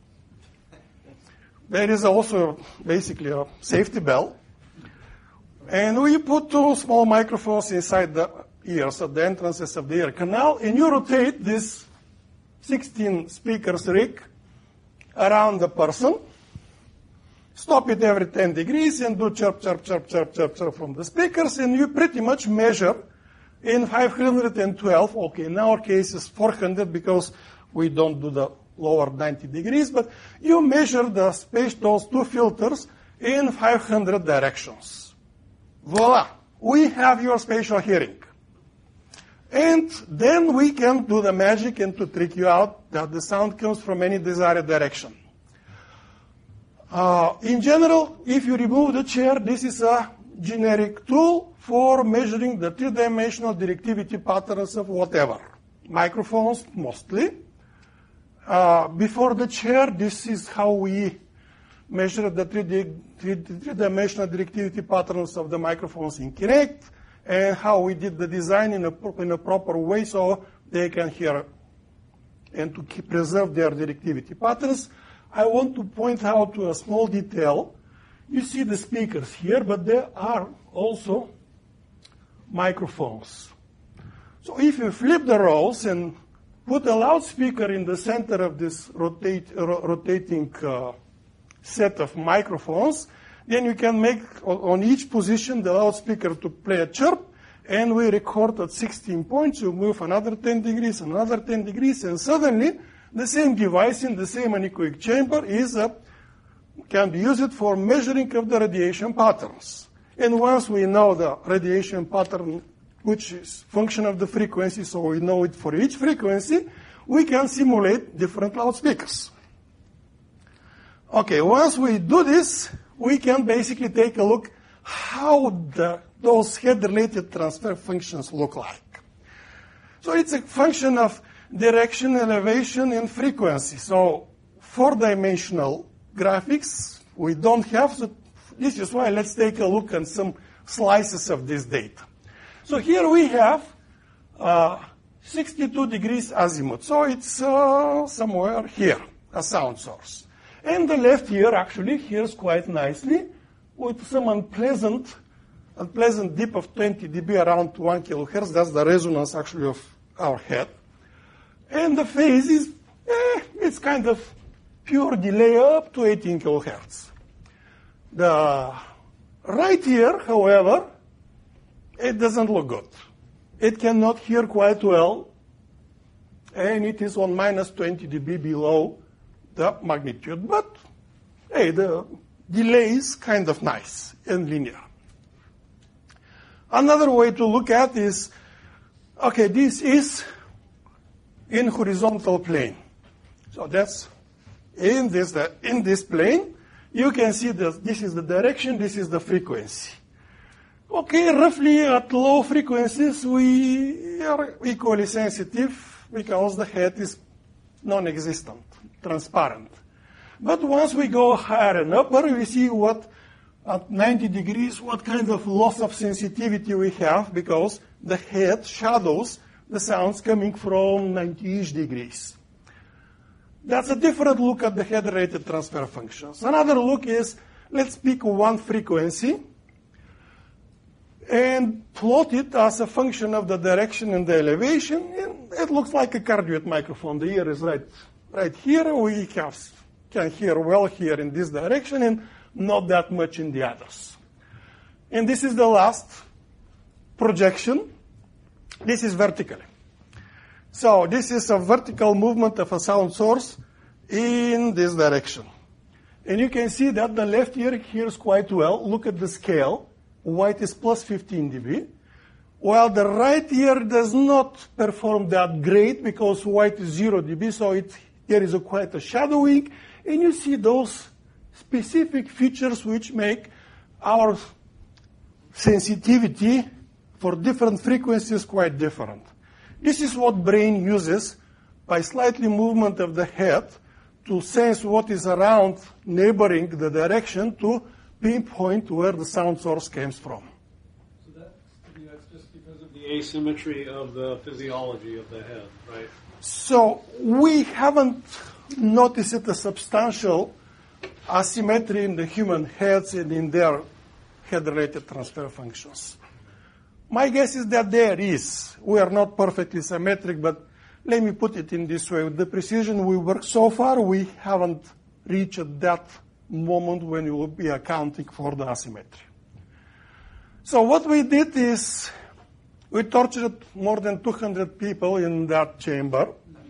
A: There is also basically a safety belt. And we put two small microphones inside the ears at the entrances of the ear canal, and you rotate this sixteen speakers rig around the person. Stop it every ten degrees and do chirp, chirp, chirp, chirp, chirp, chirp from the speakers, and you pretty much measure in five hundred twelve, okay, in our case it's four hundred because we don't do the lower ninety degrees, but you measure the space, those two filters in five hundred directions. Voila, we have your spatial hearing. And then we can do the magic and to trick you out that the sound comes from any desired direction. Uh, in general, if you remove the chair, this is a generic tool for measuring the three-dimensional directivity patterns of whatever. Microphones, mostly. Uh, before the chair, this is how we measure the three-dimensional directivity patterns of the microphones in Kinect, and how we did the design in a, in a proper way so they can hear and to keep, preserve their directivity patterns. I want to point out to a small detail. You see the speakers here, but there are also microphones. So if you flip the roles and put a loudspeaker in the center of this rotate, ro- rotating uh, set of microphones, then you can make on each position the loudspeaker to play a chirp, and we record at sixteen points. You move another ten degrees, another ten degrees, and suddenly the same device in the same anechoic chamber is a, can be used for measuring of the radiation patterns. And once we know the radiation pattern, which is function of the frequency, so we know it for each frequency, we can simulate different loudspeakers. Okay, once we do this, we can basically take a look how the, those head-related transfer functions look like. So it's a function of direction, elevation, and frequency. So four-dimensional graphics we don't have. So this is why let's take a look at some slices of this data. So here we have uh, sixty-two degrees azimuth. So it's uh, somewhere here, a sound source. And the left ear actually hears quite nicely with some unpleasant, unpleasant dip of twenty decibels around one kilohertz. That's the resonance actually of our head. And the phase is, eh, it's kind of pure delay up to eighteen kilohertz. The right ear, however, it doesn't look good. It cannot hear quite well, and it is on minus twenty decibels below the magnitude. But, hey, the delay is kind of nice and linear. Another way to look at is, okay, this is in horizontal plane. So that's in this, the, in this plane, you can see that this is the direction, this is the frequency. Okay, roughly at low frequencies, we are equally sensitive because the head is non-existent, transparent. But once we go higher and upper, we see what, at ninety degrees, what kind of loss of sensitivity we have because the head shadows the sounds coming from ninety-ish degrees. That's a different look at the head-related transfer functions. Another look is, let's pick one frequency and plot it as a function of the direction and the elevation. And it looks like a cardioid microphone. The ear is right, right here. We have, can hear well here in this direction and not that much in the others. And this is the last projection. This is vertically. So this is a vertical movement of a sound source in this direction. And you can see that the left ear hears quite well. Look at the scale. White is plus fifteen decibels, while the right ear does not perform that great because white is zero decibels, so it, there is a quite a shadowing. And you see those specific features which make our sensitivity for different frequencies quite different. This is what brain uses by slightly movement of the head to sense what is around neighboring the direction to pinpoint where the sound source comes from.
E: So that, that's just because of the asymmetry of the physiology of the head, right?
A: So we haven't noticed a substantial asymmetry in the human heads and in their head-related transfer functions. My guess is that there is. We are not perfectly symmetric, but let me put it in this way. With the precision we work so far, we haven't reached that moment when you will be accounting for the asymmetry. So what we did is we tortured more than two hundred people in that chamber,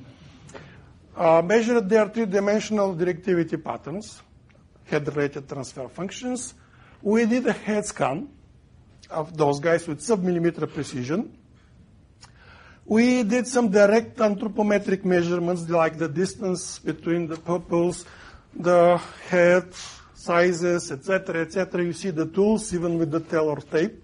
A: uh, measured their three-dimensional directivity patterns, head-related transfer functions. We did a head scan of those guys with sub-millimeter precision. We did some direct anthropometric measurements, like the distance between the pupils, the head sizes, et cetera, et cetera. You see the tools, even with the Taylor tape.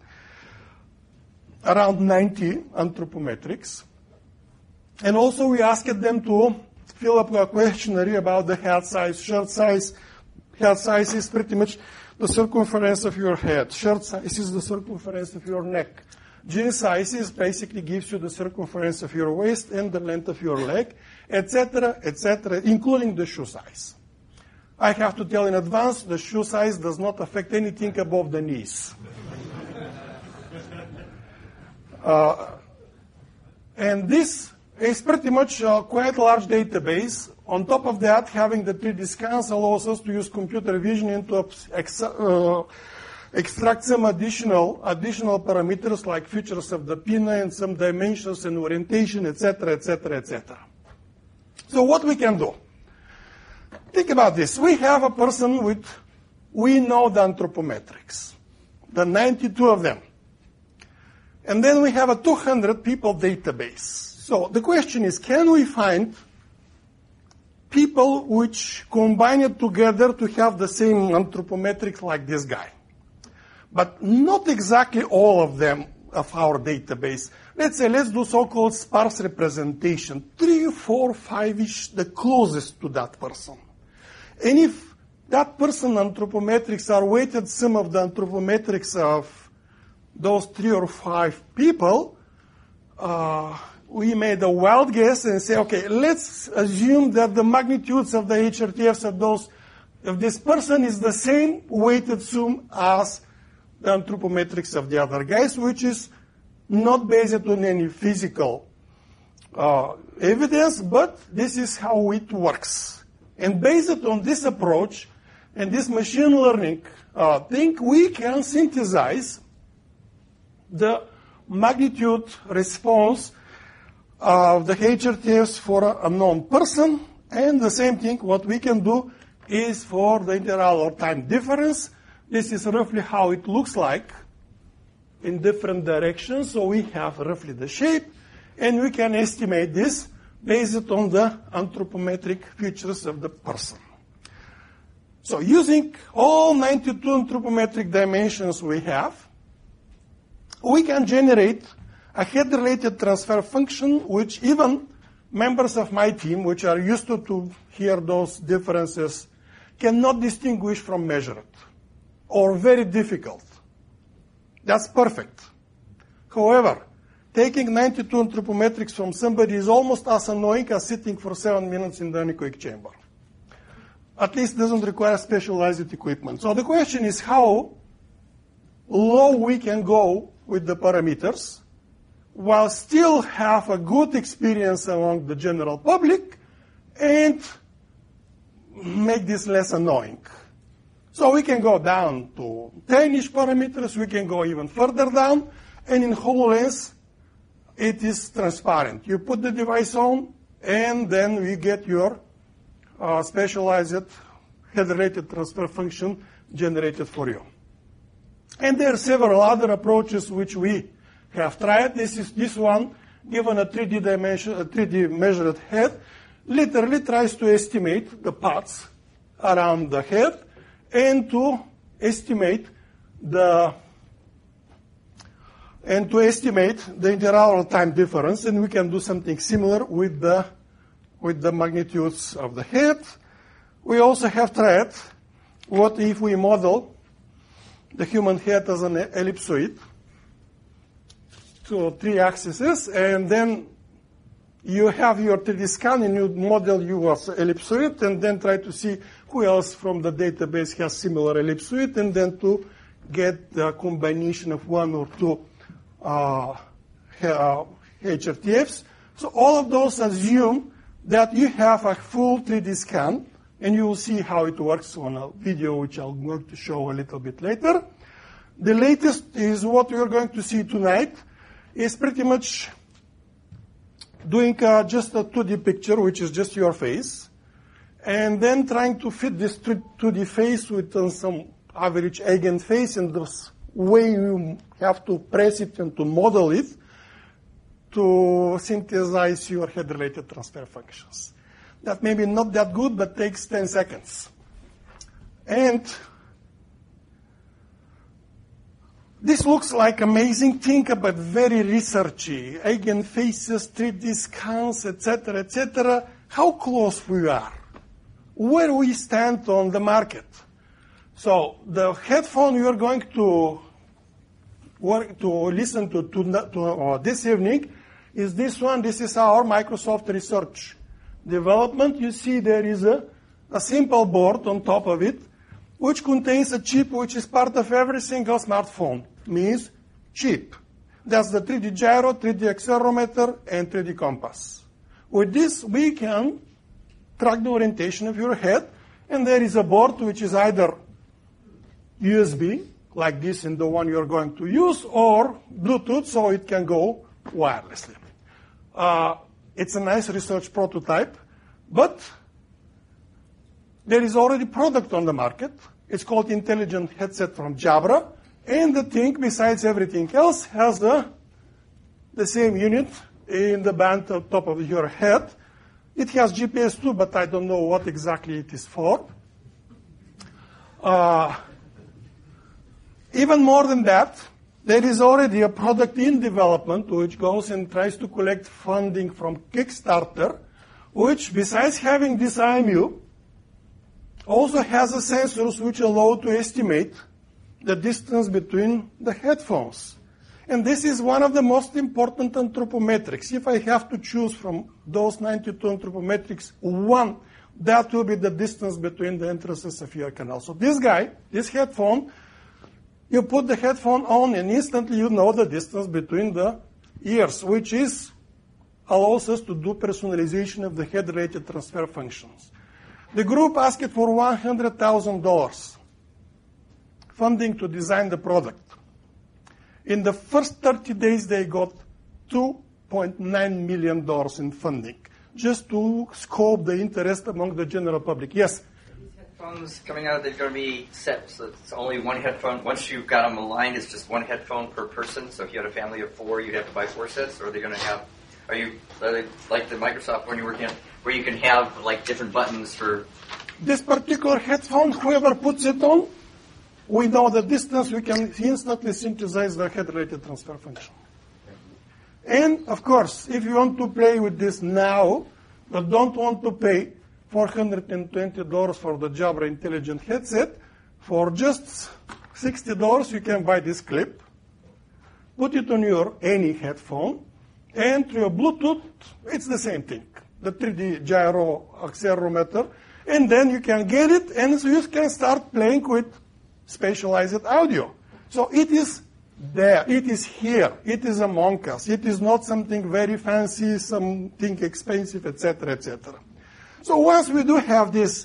A: Around ninety anthropometrics. And also we asked them to fill up a questionnaire about the head size. Shirt size, head size is pretty much the circumference of your head. Shirt size is the circumference of your neck. Jean size is basically gives you the circumference of your waist and the length of your leg, et cetera, et cetera, including the shoe size. I have to tell in advance, the shoe size does not affect anything above the knees. uh, and this is pretty much a quite large database. On top of that, having the three D scans allows us to use computer vision and to ex- uh, extract some additional additional parameters like features of the pinna and some dimensions and orientation, et cetera, et cetera, et cetera. So what we can do? Think about this. We have a person with, we know the anthropometrics, the ninety-two of them. And then we have a two hundred people database. So the question is, can we find people which combine it together to have the same anthropometrics like this guy? But not exactly all of them of our database. Let's say, let's do so-called sparse representation. Three, four, five-ish, the closest to that person. And if that person anthropometrics are weighted sum of the anthropometrics of those three or five people, uh, we made a wild guess and say, okay, let's assume that the magnitudes of the H R T Fs of those, of this person is the same weighted sum as the anthropometrics of the other guys, which is not based on any physical uh, evidence, but this is how it works. And based on this approach and this machine learning uh, thing, we can synthesize the magnitude response of the H R T Fs for a known person. And the same thing, what we can do is for the interval or time difference. This is roughly how it looks like in different directions. So we have roughly the shape, and we can estimate this based on the anthropometric features of the person. So using all ninety-two anthropometric dimensions we have, we can generate a head-related transfer function which even members of my team, which are used to, to hear those differences, cannot distinguish from measured, or very difficult. That's perfect. However, taking ninety-two anthropometrics from somebody is almost as annoying as sitting for seven minutes in the anechoic chamber. At least it doesn't require specialized equipment. So the question is how low we can go with the parameters while still have a good experience among the general public and make this less annoying. So we can go down to ten-ish parameters, we can go even further down, and in HoloLens, it is transparent. You put the device on, and then we get your uh, specialized head-related transfer function generated for you. And there are several other approaches which we have tried. This is this one, given a three D dimension, a three D measured head, literally tries to estimate the paths around the head and to estimate the and to estimate the interaural time difference, and we can do something similar with the with the magnitudes of the head. We also have tried what if we model the human head as an ellipsoid to three axes, and then you have your three D scan and you model you as ellipsoid, and then try to see who else from the database has similar ellipsoid, and then to get the combination of one or two uh, H F T Fs. So all of those assume that you have a full three D scan, and you will see how it works on a video which I'm going to show a little bit later. The latest is what you're going to see tonight, is pretty much doing uh, just a two D picture, which is just your face, and then trying to fit this two D face with uh, some average eigen face, and this way you have to press it and to model it to synthesize your head-related transfer functions. That may be not that good, but takes ten seconds. And this looks like amazing thing, but very researchy. Eigen faces, three D scans, et cetera, et cetera. How close we are? Where we stand on the market? So the headphone you are going to work to listen to, to, to uh, this evening is this one. This is our Microsoft Research development. You see there is a, a simple board on top of it, which contains a chip which is part of every single smartphone. Means chip. That's the three D gyro, three D accelerometer, and three D compass. With this, we can track the orientation of your head, and there is a board which is either U S B, like this in the one you're going to use, or Bluetooth, so it can go wirelessly. Uh, it's a nice research prototype, but there is already product on the market. It's called Intelligent Headset from Jabra, and the thing, besides everything else, has the, the same unit in the band on top of your head. It has G P S too, but I don't know what exactly it is for. Uh, even more than that, there is already a product in development which goes and tries to collect funding from Kickstarter, which, besides having this I M U, also has a sensors which allow to estimate the distance between the headphones. And this is one of the most important anthropometrics. If I have to choose from those ninety-two anthropometrics one, that will be the distance between the entrances of your canal. So this guy, this headphone, you put the headphone on and instantly you know the distance between the ears, which is allows us to do personalization of the head-related transfer functions. The group asked for one hundred thousand dollars funding to design the product. In the first thirty days, they got two point nine million dollars in funding, just to scope the interest among the general public. Yes?
F: These headphones coming out, they're going to be set, so it's only one headphone. Once you've got them aligned, it's just one headphone per person. So if you had a family of four, you'd have to buy four sets, or are they going to have, are you, are they like the Microsoft one you're working on, where you can have like different buttons for...
A: This particular headphone, whoever puts it on, we know the distance, we can instantly synthesize the head-related transfer function. And, of course, if you want to play with this now, but don't want to pay four hundred twenty dollars for the Jabra Intelligent Headset, for just sixty dollars you can buy this clip. put it on your any headphone, and through your Bluetooth, it's the same thing, the three D gyro accelerometer, and then you can get it, and so you can start playing with spatialized audio. So it is there, it is here, it is among us. It is not something very fancy, something expensive, et cetera, et cetera. So once we do have these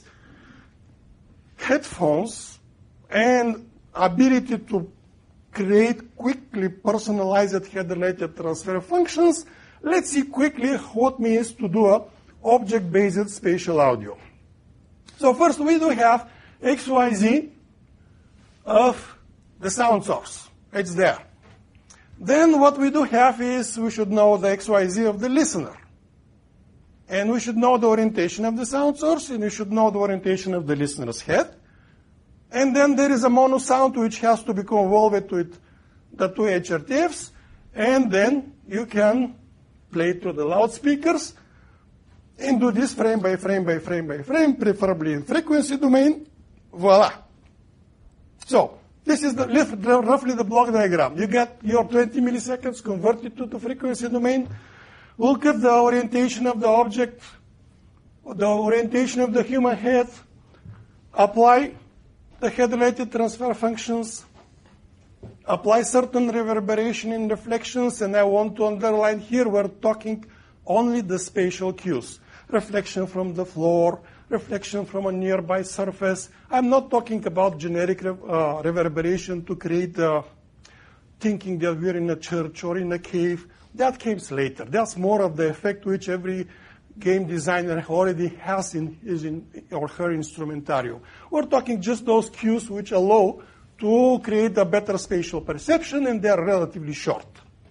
A: headphones and ability to create quickly personalized head-related transfer functions, let's see quickly what it means to do a object-based spatial audio. So first we do have X Y Z of the sound source. It's there. Then what we do have is we should know the X Y Z of the listener. And we should know the orientation of the sound source, and we should know the orientation of the listener's head. And then there is a mono sound which has to be convolved with the two H R T Fs, and then you can play it through the loudspeakers and do this frame by frame by frame by frame, preferably in frequency domain. Voila. So this is the, roughly the block diagram. You get your twenty milliseconds converted to the frequency domain. Look at the orientation of the object, the orientation of the human head. Apply the head-related transfer functions. Apply certain reverberation and reflections, and I want to underline here we're talking only the spatial cues. Reflection from the floor, reflection from a nearby surface. I'm not talking about generic uh, reverberation to create uh, thinking that we're in a church or in a cave. That comes later. That's more of the effect which every game designer already has in his in, or her instrumentarium. We're talking just those cues which allow to create a better spatial perception, and they're relatively short.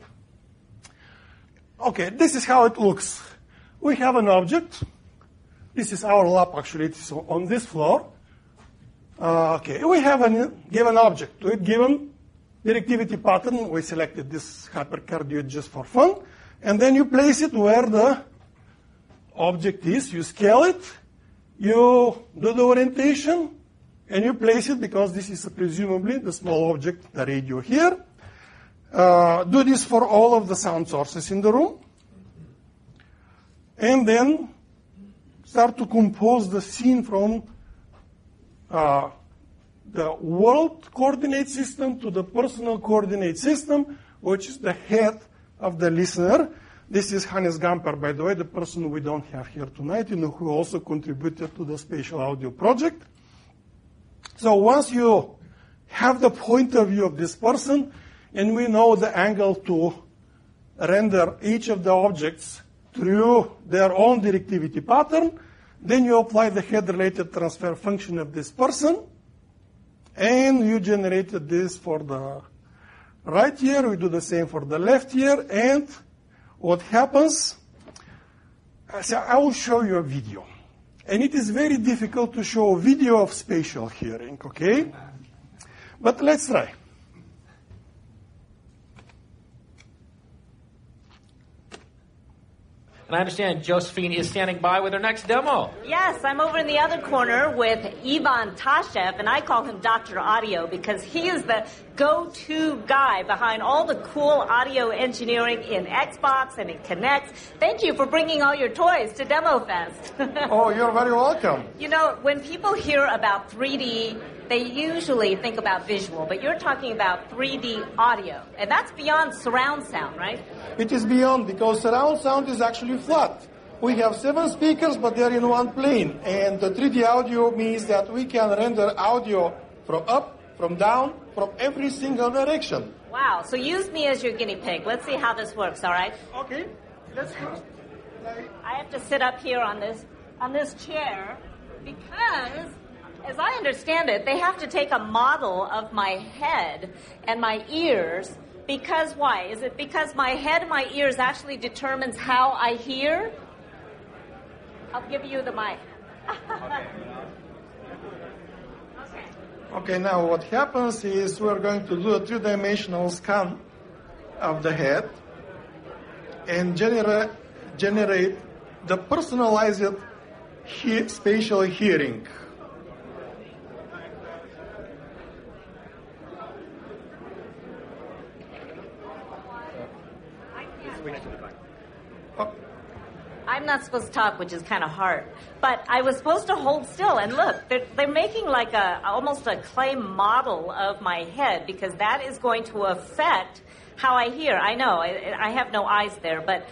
A: Okay, this is how it looks. We have an object. This is our lab, actually. It's on this floor. Uh, okay, we have a given object. To it given directivity pattern, we selected this hypercardioid just for fun. And then you place it where the object is. You scale it. You do the orientation. And you place it, because this is presumably the small object, the radio here. Uh, do this for all of the sound sources in the room. And then start to compose the scene from uh, the world coordinate system to the personal coordinate system, which is the head of the listener. This is Hannes Gamper, by the way, the person we don't have here tonight, you know, who also contributed to the spatial audio project. So once you have the point of view of this person, and we know the angle to render each of the objects through their own directivity pattern, then you apply the head-related transfer function of this person, and you generated this for the right ear. We do the same for the left ear, and what happens, so I will show you a video. And it is very difficult to show a video of spatial hearing, okay? But let's try.
G: And I understand Josephine is standing by with her next demo.
H: Yes, I'm over in the other corner with Ivan Tashev, and I call him Doctor Audio because he is the go-to guy behind all the cool audio engineering in Xbox and in Kinect. Thank you for bringing all your toys to DemoFest.
A: Oh, you're very welcome.
H: You know, when people hear about three D, they usually think about visual, but you're talking about three D audio, and that's beyond surround sound, right?
A: It is beyond, because surround sound is actually flat. We have seven speakers, but they're in one plane, and the three D audio means that we can render audio from up, from down, from every single direction.
H: Wow, so use me as your guinea pig. Let's see how this works, all right?
A: Okay, let's go.
H: I have to sit up here on this on this chair because, as I understand it, they have to take a model of my head and my ears. Because why? Is it because my head and my ears actually determines how I hear? I'll give you the mic.
A: Okay. Okay, now what happens is we're going to do a three-dimensional scan of the head and genera- generate the personalized he- spatial hearing.
H: I'm not supposed to talk, which is kind of hard. But I was supposed to hold still, and look, they're, they're making like a almost a clay model of my head because that is going to affect how I hear. I know, I, I have no eyes there, but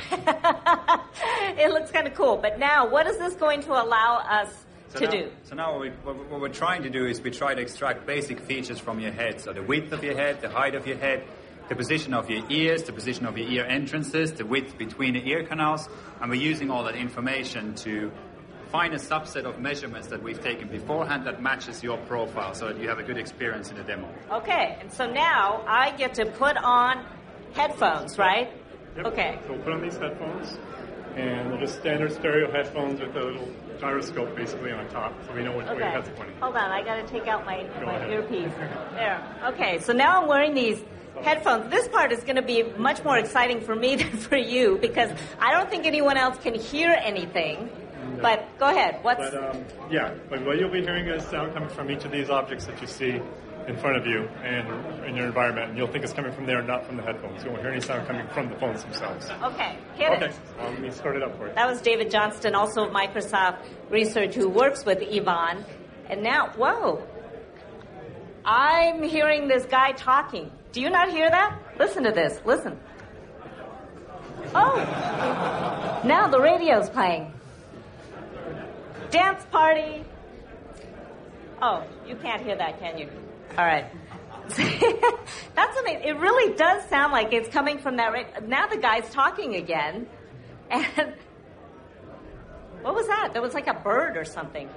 H: it looks kind of cool. But now, what is this going to allow us
I: so
H: to
I: now,
H: do?
I: So now what, we, what, what we're trying to do is we try to extract basic features from your head. So the width of your head, the height of your head, the position of your ears, the position of your ear entrances, the width between the ear canals, and we're using all that information to find a subset of measurements that we've taken beforehand that matches your profile so that you have a good experience in the demo.
H: Okay, and so now I get to put on headphones, right?
J: Yep.
H: Okay.
J: So we'll put on these headphones, and they're just standard stereo headphones with a little gyroscope basically on top, so we know which way your
H: Okay.
J: head's pointing.
H: Hold on, I got to take out my,
J: Go
H: my
J: ahead.
H: earpiece. There. Okay, so now I'm wearing these headphones. This part is going to be much more exciting for me than for you because I don't think anyone else can hear anything.
J: No.
H: But go ahead. What's
J: But um, yeah, but what you'll be hearing is sound coming from each of these objects that you see in front of you and in your environment, and you'll think it's coming from there, not from the headphones. You won't hear any sound coming from the phones themselves.
H: okay? Hit
J: Okay,
H: it.
J: so let me start it up for you.
H: That was David Johnston, also of Microsoft Research, who works with Ivan. And now, whoa, I'm hearing this guy talking. Do you not hear that? Listen to this. Listen. Oh, now the radio's playing. Dance party. Oh, you can't hear that, can you? All right. That's amazing. It really does sound like it's coming from that radio. Now the guy's talking again. And what was that? That was like a bird or something.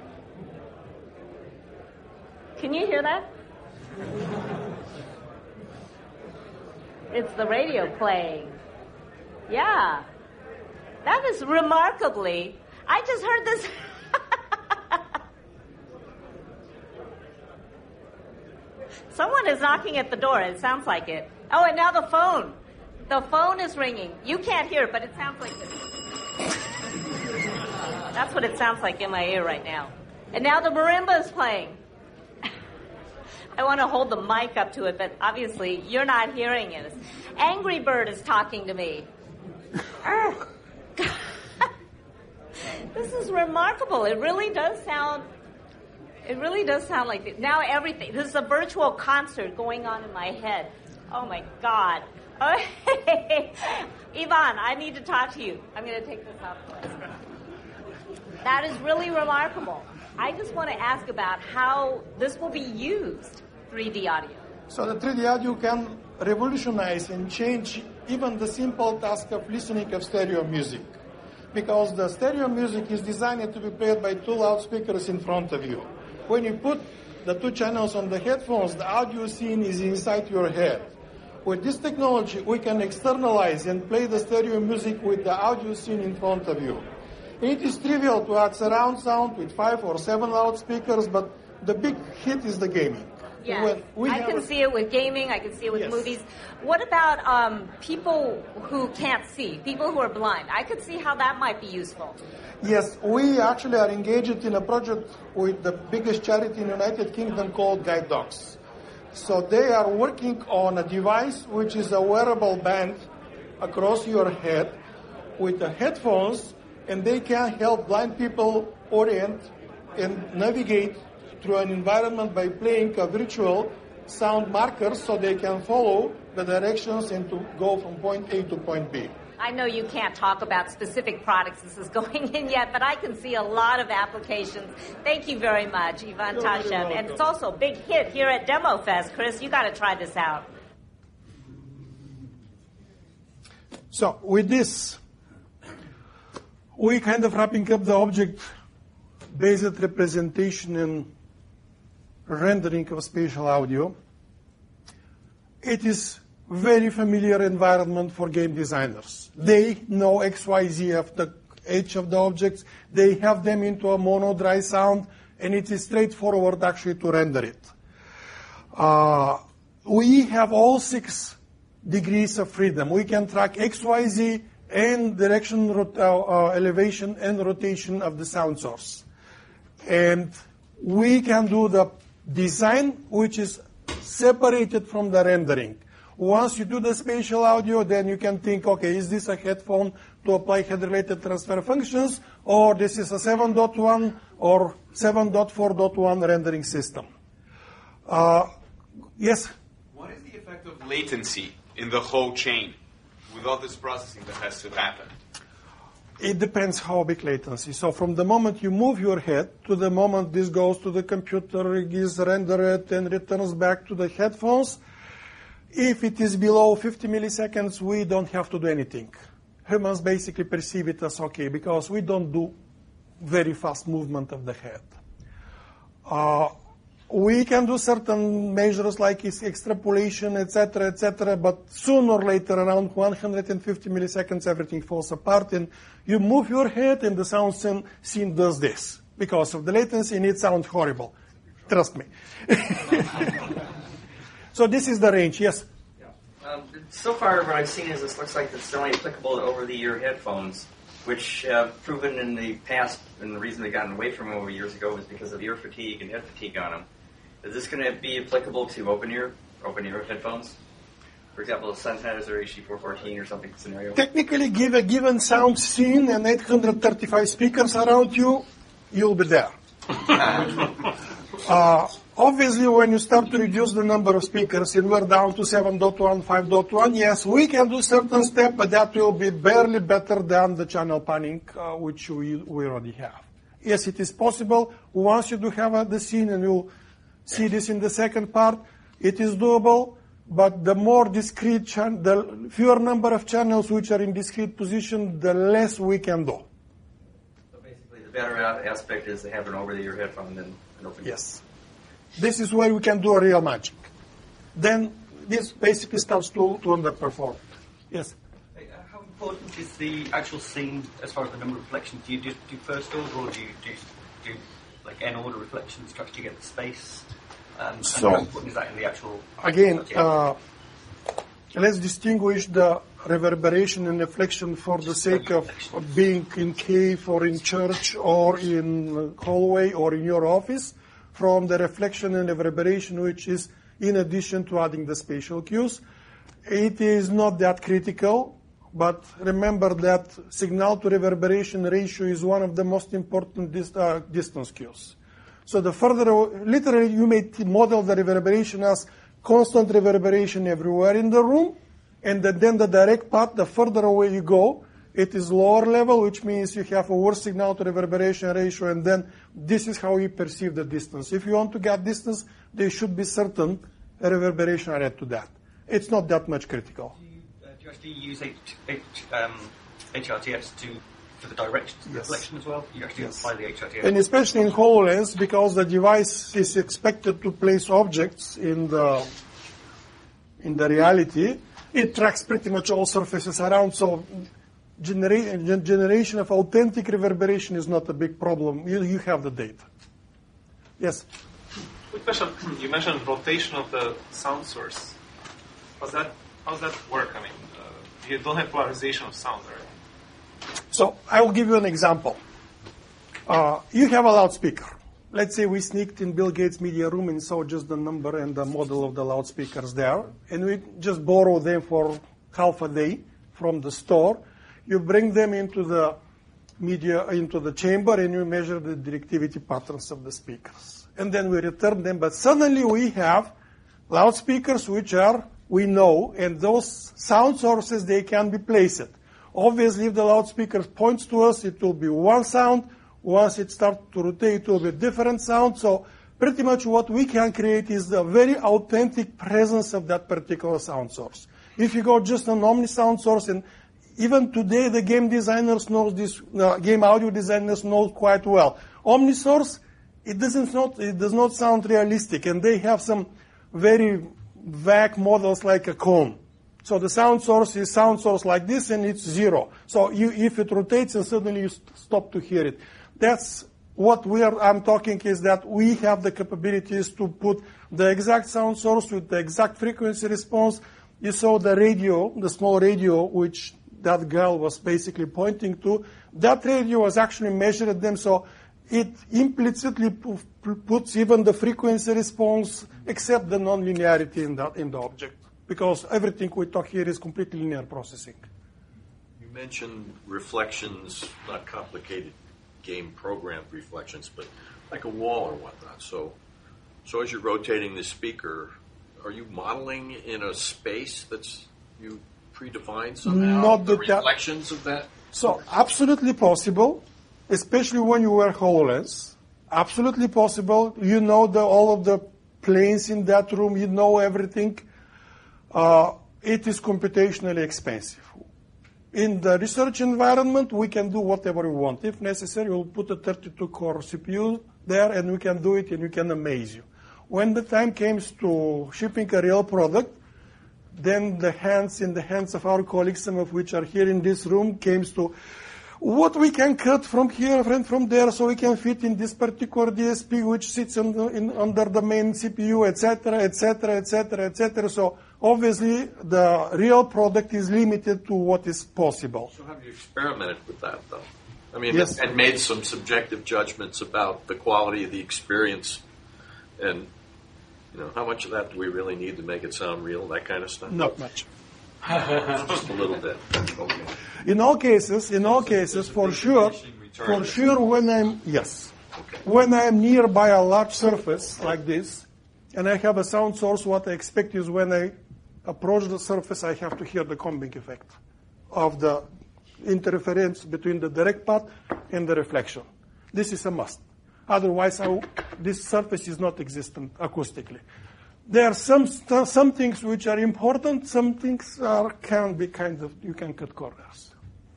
H: Can you hear that? It's the radio playing. Yeah. That is remarkably. I just heard this. Someone is knocking at the door. It sounds like it. Oh, and now the phone. The phone is ringing. You can't hear it, but it sounds like this. That's what it sounds like in my ear right now. And now the marimba is playing. I want to hold the mic up to it, but obviously you're not hearing it. Angry Bird is talking to me. This is remarkable. It really does sound... It really does sound like it. Now everything. This is a virtual concert going on in my head. Oh, my God. Okay. Ivan, I need to talk to you. I'm going to take this off. That is really remarkable. I just want to ask about how this will be used, three D audio.
A: So the three D audio can revolutionize and change even the simple task of listening of stereo music. Because the stereo music is designed to be played by two loudspeakers in front of you. When you put the two channels on the headphones, the audio scene is inside your head. With this technology, we can externalize and play the stereo music with the audio scene in front of you. It is trivial to add surround sound with five or seven loudspeakers, but the big hit is the gaming.
H: Yeah,
A: When we
H: I
A: have
H: can
A: a-
H: see it with gaming. I can see it with
A: Yes.
H: movies. What about um, people who can't see, people who are blind? I could see how that might be useful.
A: Yes, we actually are engaged in a project with the biggest charity in the United Kingdom called Guide Dogs. So they are working on a device which is a wearable band across your head with the headphones, and they can help blind people orient and navigate through an environment by playing a virtual sound markers so they can follow the directions and to go from point A to point B.
H: I know you can't talk about specific products this is going in yet, but I can see a lot of applications. Thank you very much, Ivan
A: You're very
H: Tashev.
A: welcome.
H: And it's also a big hit here at Demo Fest. Chris, you got to try this out.
A: So with this, we kind of wrapping up the object-based representation and rendering of spatial audio. It is very familiar environment for game designers. They know X Y Z of the edge of the objects. They have them into a mono dry sound, and it is straightforward actually to render it. Uh, we have all six degrees of freedom. We can track X Y Z and direction, rot- uh, uh, elevation, and rotation of the sound source. And we can do the design, which is separated from the rendering. Once you do the spatial audio, then you can think, okay, is this a headphone to apply head-related transfer functions, or this is a seven point one or seven point four point one rendering system. Uh, yes?
K: What is the effect of latency in the whole chain with all this processing that has to happen?
A: It depends how big latency. So from the moment you move your head to the moment this goes to the computer, is rendered and returns back to the headphones, if it is below fifty milliseconds, we don't have to do anything. Humans basically perceive it as okay because we don't do very fast movement of the head. Uh, we can do certain measures like extrapolation, et cetera, et cetera, but sooner or later, around one hundred fifty milliseconds, everything falls apart, and you move your head, and the sound scene does this because of the latency, and it sounds horrible. Trust me. So this is the range, yes?
F: Yeah. Um, so far, what I've seen is this looks like it's only applicable to over-the-ear headphones, which uh, proven in the past, and the reason they've gotten away from them over years ago was because of ear fatigue and head fatigue on them. Is this going to be applicable to open-ear open-ear headphones? For example, Sennheiser H D four fourteen or something scenario?
A: Technically, give a given sound scene and eight hundred thirty-five speakers around you, you'll be there. uh, obviously, when you start to reduce the number of speakers and we're down to seven point one, five point one, yes, we can do certain steps, but that will be barely better than the channel panning, uh, which we, we already have. Yes, it is possible. Once you do have uh, the scene, and you'll see this in the second part, it is doable, but the more discrete, chan- the fewer number of channels which are in discrete position, the less we can do.
F: So basically, the better aspect is to have an over-the-ear headphone than an open ear.
A: Yes. This is where we can do a real magic. Then this basically starts to, to underperform. Yes?
L: Uh, how important is the actual scene as far as the number of reflections? Do you do, do first order, or do you do, do like n-order reflections to actually get the space? Um,
A: So,
L: and how important is that in the actual...
A: Again, uh, let's distinguish the reverberation and reflection for the sake of, of being in cave or in church or in hallway or in your office from the reflection and reverberation which is in addition to adding the spatial cues. It is not that critical, but remember that signal to reverberation ratio is one of the most important dis- uh, distance cues. So the further, literally, you may model the reverberation as constant reverberation everywhere in the room, and the, then the direct path, the further away you go, it is lower level, which means you have a worse signal to reverberation ratio, and then this is how you perceive the distance. If you want to get distance, there should be certain reverberation rate to that. It's not that much critical.
L: Do you, uh, do you actually use H, H, um, H R T S to... for the direct
A: Yes.
L: reflection as well? You actually
A: Yes.
L: apply the H R T S?
A: And especially in HoloLens, because the device is expected to place objects in the in the reality, it tracks pretty much all surfaces around, so genera- generation of authentic reverberation is not a big problem. You, you have the data. Yes?
B: Quick question. You mentioned rotation of the sound source. How's that, how's that work? I mean, uh, you don't have polarization of sound, right?
A: So I will give you an example. Uh, you have a loudspeaker. Let's say we sneaked in Bill Gates' media room and saw just the number and the model of the loudspeakers there, and we just borrow them for half a day from the store. You bring them into the media, into the chamber, and you measure the directivity patterns of the speakers. And then we return them, but suddenly we have loudspeakers which are, we know, and those sound sources, they can be placed. Obviously, if the loudspeaker points to us, it will be one sound. Once it starts to rotate, it will be a different sound. So pretty much what we can create is the very authentic presence of that particular sound source. If you go just an omni sound source, and even today the game designers know this, uh, game audio designers know quite well. Omni source, it doesn't not, it does not sound realistic, and they have some very vague models like a cone. So the sound source is sound source like this, and it's zero. So you, if it rotates, and suddenly you st- stop to hear it. That's what we are. I'm talking is that we have the capabilities to put the exact sound source with the exact frequency response. You saw the radio, the small radio, which that girl was basically pointing to. That radio was actually measured them, so it implicitly p- puts even the frequency response, except the nonlinearity in the in the object. because everything we talk here is completely linear processing.
M: You mentioned reflections, not complicated game programmed reflections, but like a wall or whatnot. So, so as you're rotating the speaker, are you modeling in a space that's you predefined somehow?
A: Not
M: the
A: that
M: reflections of that?
A: So absolutely possible, especially when you wear HoloLens. Absolutely possible. You know the, all of the planes in that room. You know everything. Uh, it is computationally expensive. In the research environment, we can do whatever we want. If necessary, we'll put a thirty-two core C P U there, and we can do it, and we can amaze you. When the time comes to shipping a real product, then the hands in the hands of our colleagues, some of which are here in this room, came to what we can cut from here and from there so we can fit in this particular D S P which sits in the, in, under the main C P U, et cetera, et cetera, et cetera, et cetera. So obviously the real product is limited to what is possible.
M: So have you experimented with that, though? I mean,
A: yes.
M: And made some subjective judgments about the quality of the experience and, you know, how much of that do we really need to make it sound real, that kind of stuff?
A: Not much.
M: Just a little bit. Okay.
A: In all cases, in all cases, for sure, for sure, when I'm yes,
M: okay.
A: when I'm nearby a large surface like this, and I have a sound source, what I expect is when I approach the surface, I have to hear the combing effect of the interference between the direct path and the reflection. This is a must. Otherwise, I, this surface is not existent acoustically. There are some some things which are important. Some things are can be kind of you can cut corners.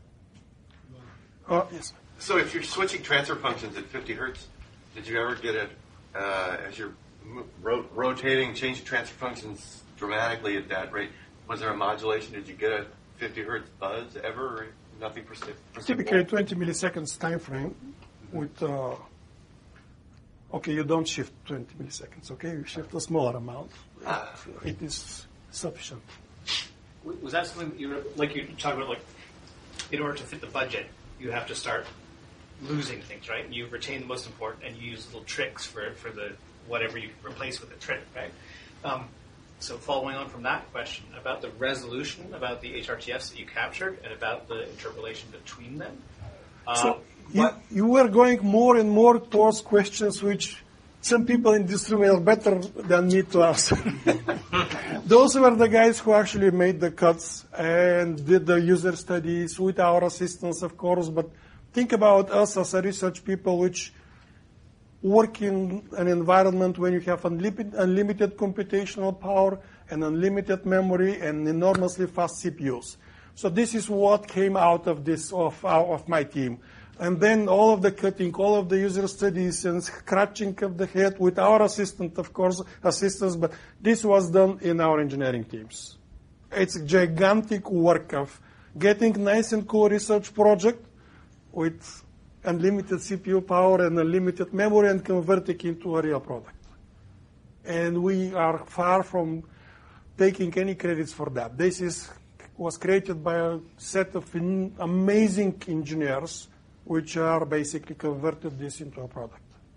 A: Uh, yes.
N: So if you're switching transfer functions at fifty hertz, did you ever get it uh, as you're ro- rotating, changing transfer functions dramatically at that rate? Was there a modulation? Did you get a fifty hertz buzz ever? Or nothing perceptible?
A: Typically, twenty milliseconds time frame with. Uh, Okay, you don't shift twenty milliseconds, okay? You shift a smaller amount.
N: Ah.
A: It is sufficient.
O: Was that something you were, like you talked about, like, in order to fit the budget, you have to start losing things, right? You retain the most important, and you use little tricks for, for the whatever you can replace with a trick, right? Um, so following on from that question, about the resolution, about the H R T Fs that you captured, and about the interpolation between them, uh,
A: so, You, you were going more and more towards questions which some people in this room are better than me to answer. Those were the guys who actually made the cuts and did the user studies with our assistance, of course. But think about us as a research people which work in an environment when you have unlimited, unlimited computational power and unlimited memory and enormously fast C P Us. So this is what came out of this of, of my team. And then all of the cutting, all of the user studies and scratching of the head with our assistant, of course, assistants, but this was done in our engineering teams. It's a gigantic work of getting nice and cool research project with unlimited C P U power and unlimited memory and converting it into a real product. And we are far from taking any credits for that. This is was created by a set of amazing engineers which are basically converted this into a product.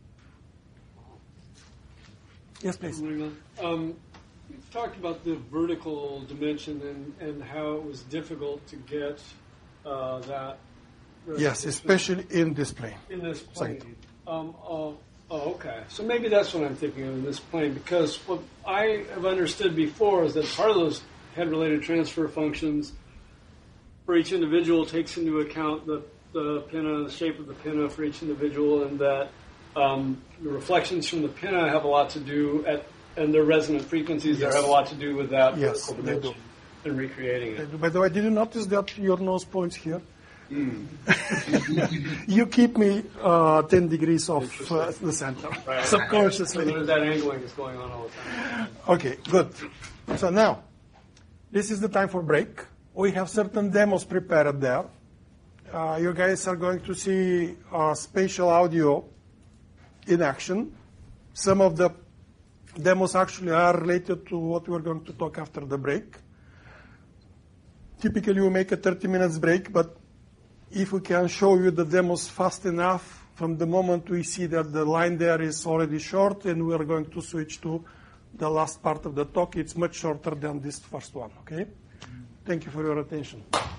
A: Yes, please.
E: Um, you've talked about the vertical dimension and, and how it was difficult to get uh, that.
A: Yes, especially in this plane.
E: In this plane. Um, oh, oh, okay. So maybe that's what I'm thinking of in this plane, because what I have understood before is that part of those head-related transfer functions for each individual takes into account the the pinna, the shape of the pinna for each individual, and that um, the reflections from the pinna have a lot to do at, and their resonant frequencies
A: yes.
E: there have a lot to do with that
A: yes,
E: vertical dimension and recreating it.
A: By the way, did you notice that your nose points here?
E: Mm.
A: You keep me uh, ten degrees off uh, the center,
E: right.
A: subconsciously.
E: So there's that angling that's going on all the time.
A: Okay, good. So now, this is the time for break. We have certain demos prepared there. Uh, you guys are going to see uh, spatial audio in action. Some of the demos actually are related to what we're going to talk after the break. Typically, we make a thirty minutes break, but if we can show you the demos fast enough, from the moment we see that the line there is already short, and we are going to switch to the last part of the talk. It's much shorter than this first one, okay? Thank you for your attention.